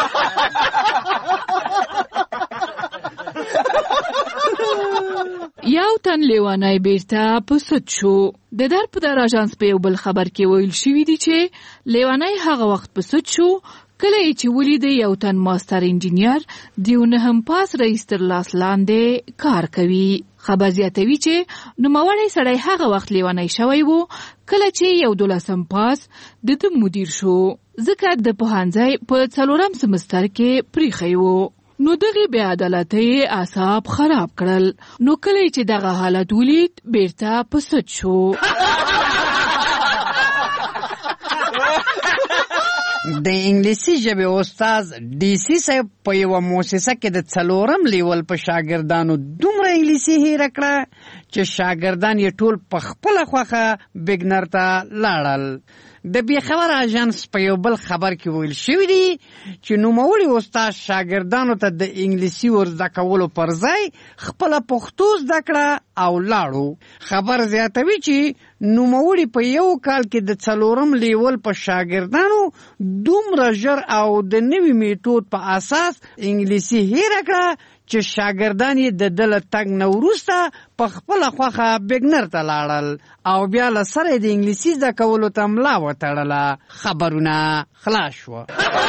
یو تن لیوانی بیرته په سد شو. د در په در آژانس په یو بل خبر کې ویل شوي دي چې لیوانی هغه وخت په سد شو کله چې ولید یو تن ماستر انجینیر د یو نهم پاس رئیس تر لاس لاندې کار کوي. خبر زیاتوي چې نوموړی سړی هغه وخت لیونی شوی و کله چې یو دولسم پاس د ده مدیر شو، ځکه د پوهنځي په څلورم سمستر کې پریښی و. نو دغه بې عدالتۍ اعصاب خراب کړل. نو کله چې دغه حالت ولید بیرته په سد شو. د انګلیسي ژبې استاد ډي سي صاحب په یوه مؤسسه کې د څلورم لیول په شاګردانو دومره انګلیسي هیره کړه چې شاګردان یې ټول په خپله خوښه بګنر ته لاړل. د بېخبر اژانس په یو بل خبر کې ویل شوي دي چې نوموړي استاد شاګردانو ته د انګلیسي ور زده کولو پر ځای خپله پښتو زده کړه او لاړو. خبر زیاتوي چې نوموړي په یو کال کې د څلورم لیول په شاګردانو دومره ژر او د نوي میتود په اساس انګلیسي هیره کړه چې شاګردان یې د ده له تګ نه وروسته په خپله خوښه بګنر ته لاړل او بیا له سره یې د انګلیسي زده کولو ته ملا وتړله. خبرونه خلاص شوه.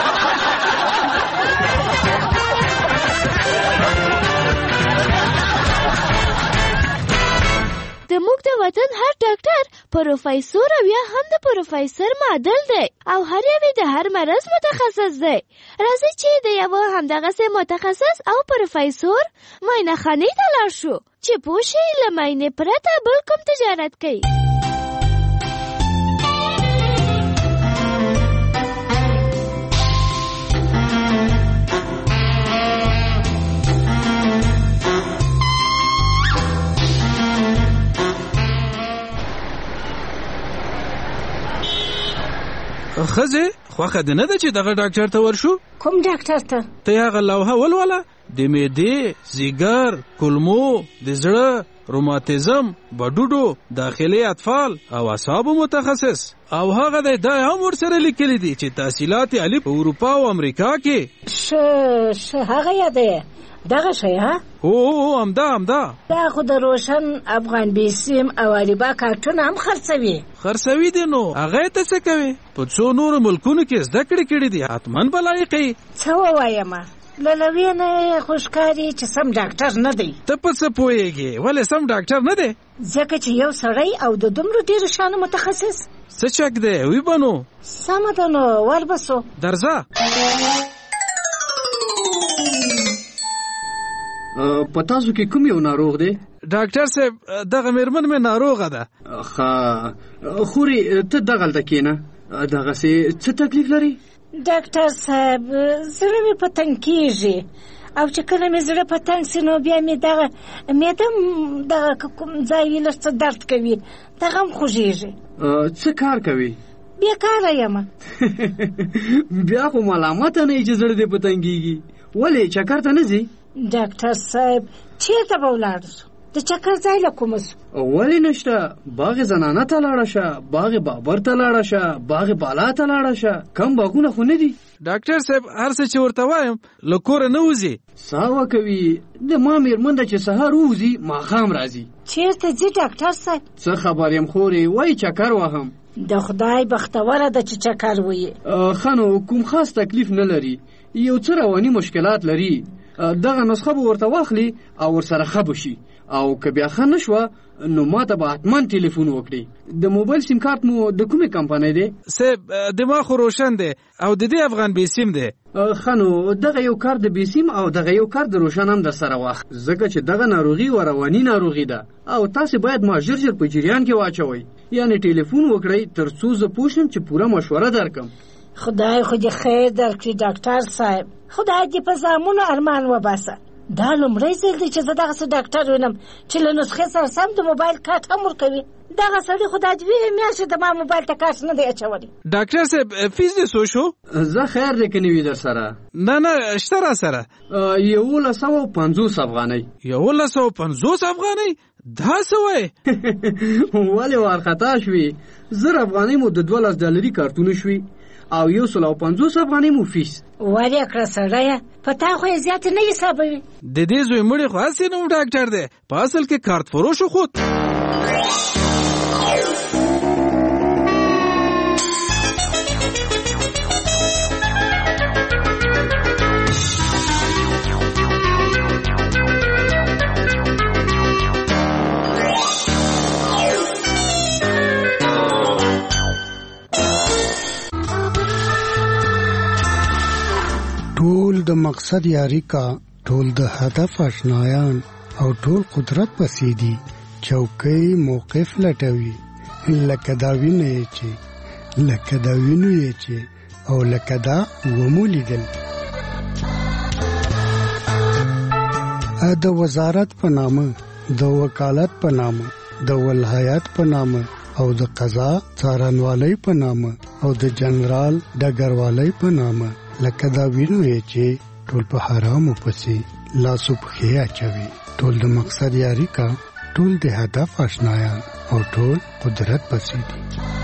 د موږ د وطن هر ډاکټر پروفیسور او یا هم د پروفیسور معادل دی او هر یو د هر مرض متخصص دی. راځئ چې د یو همدغسې متخصص او پروفیسور معاینه خانې ته لاړ شو چې پوه شئ له معاینې پرته بل کوم تجارت کوي. خزه خوخه ده نه ده چې دغه ډاکټر ته ورشو. کوم ډاکټر ته؟ ته هغه لوحه ولوله د معدې، ځیګر، کولمو، د زړه، روماتیزم، بډوډو، داخلي اطفال او اعصابو متخصص. او هغه د دا هم ورسره لیکلي دي چې تحصیلات عالی په اروپا او امریکا کې. ش ش هغه یاده دغه شی ها؟ او او همدا همدا. دا خو د روشن افغان بیسیم او اریبا کارتون هم خرڅوي. خرڅوي دي نو هغه ته څه کوي؟ په څو نور ملکونو کې زده کړې کړې دي حتمن به لایقي. څه ووایم له لوی نه خوشکاري چې سم ډاکټر نه دی. ته په څه پوهېږې ولې سم ډاکټر نه دی؟ ځکه چې یو سړی او د دومره ډېرو شانو متخصص. څه چک دی وی بنو؟ سمه ده نو وربسو درځه. په تاسو کې کوم یو ناروغ دی؟ ډاکټر صاحب دغه میرمن مې ناروغه ده. ښه خوري ته دغلته کښېنه. دغسې څه تکلیف لري؟ ډاکټر صاحب زړه مې په تنګ کېږي او چې کله مې زړه په تنګ سي نو بیا مې دغه معده دغه کوم ځای وي لږ څه درد کوي دغه هم خوږېږي. څه کار کوي؟ بېکاره یم. بیا خو ملامته نه یې چې زړه دې په تنګېږي. ولې چکر ته نه ځي؟ ډاکټر صاحب چېرته به ولاړ شو؟ د چکر ځای له کومه سو؟ ولې نشته؟ باغ زنانه ته لاړه شه، باغ بابر ته لاړه شه، باغ بالا ته لاړه شه. کم باغونه خو نه دي؟ ډاکټر صاحب هر څه چې ورته وایم له کوره نه وځي. ساوه کوي د ما میرمن ده چې سهار ووځي ماښام راځي. چېرته ځي ډاکټر صاحب؟ څه خبر یم خورې وایي چکر وهم. د خدای بختوره ده چې چکر ویي. ښه نو کوم خاص تکلیف نه لري، یو څه رواني مشکلات لري. دغه نسخه به ورته واخلي او ورسره ښه بشي او که بیا ښه نه شوه نو ما ته به حتما ټلیفون وکړي. د موبایل سیم کارت مو د کومې کمپنۍ دی؟ صاحب دماغ خو روشن دی او د دې افغان بیسیم دی. ښه نو دغه یو کارت د بیسیم او دغه یو کارت د روشن هم در سره واخ، ځکه چې دغه ناروغي و رواني ناروغي ده او تاسې باید ما ژر ژر په جریان کې واچوئ، یعنې ټلیفون وکړئ تر څو زه پوه شم چې پوره مشوره درکم. خدای خو دې خیر درکړي ډاکټر صاحب، خدای دې په زامنو ارمان وباسه. دا لومړی ځل دی چې زه دغسې ډاکټر وینم چې له نسخې سره سم د موبایل کارت هم ورکوي. دغه سړي خو دا دوې میاشتې د ما موبایل ته کارت نه دی اچولی. ډاکټر صاحب فیس دې څو شو؟ زه خیر دی که نه وي در سره؟ نه نه شته را سره. یولس سوه پنځوس افغانۍ. یولس سوه پنځوس افغانۍ؟ دا څه وایې؟ ولې وارخطا شوي؟ زر افغانۍ مو د دولس ډالري کارتونه شوي او یو سل او پنځوس افغانۍ مو فیس. ولې کړه سړیه په تا خو یې زیاتې نه حسابوي. د دې زوی مړی خو هسې نه و ډاکټر دی، په اصل کې کارت فروش و خود. ټول د مقصد یاری کا ټول د هدف آشنایان او ټول قدرت پسې دي چوکۍ موقف لټوي لکه دا وینه یې چې لکه دا وینو یې چې او لکه دا ومولیدل د وزارت په نامه د وکالت په نامه د ولایت په نامه او د قضا څارنوالۍ په نامه او د جنرال ډګروالۍ په نامه لکه دا وینو یې چې ټول په حرامو پسې لاسو پښې اچوي ټول د مقصد یاري کا ټول د هدف آشنایان او ټول قدرت پسې دي.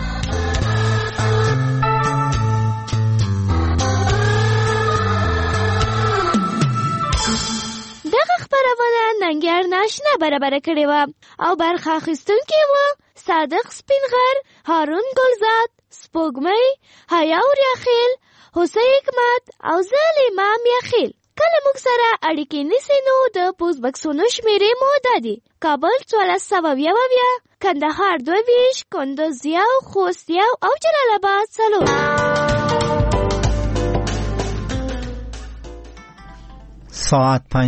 دغه خبرونه ننګیار ناشنا برابر کړې و او برخه اخیستونکي و صادق سپینغر، هارون ګلزاد، سپوږمۍ، حیا وریاخیل، حسین حکمت او زه امام یاخیل. کله موږ سره اړیکې نیسي نو د پوز بکسونو شمیرې مو دادي: کابل څوارلس سوه اویا اویا، کندهار دوه ویشت، کندوز یو، خوست یو او جلال آباد څلور. ساعت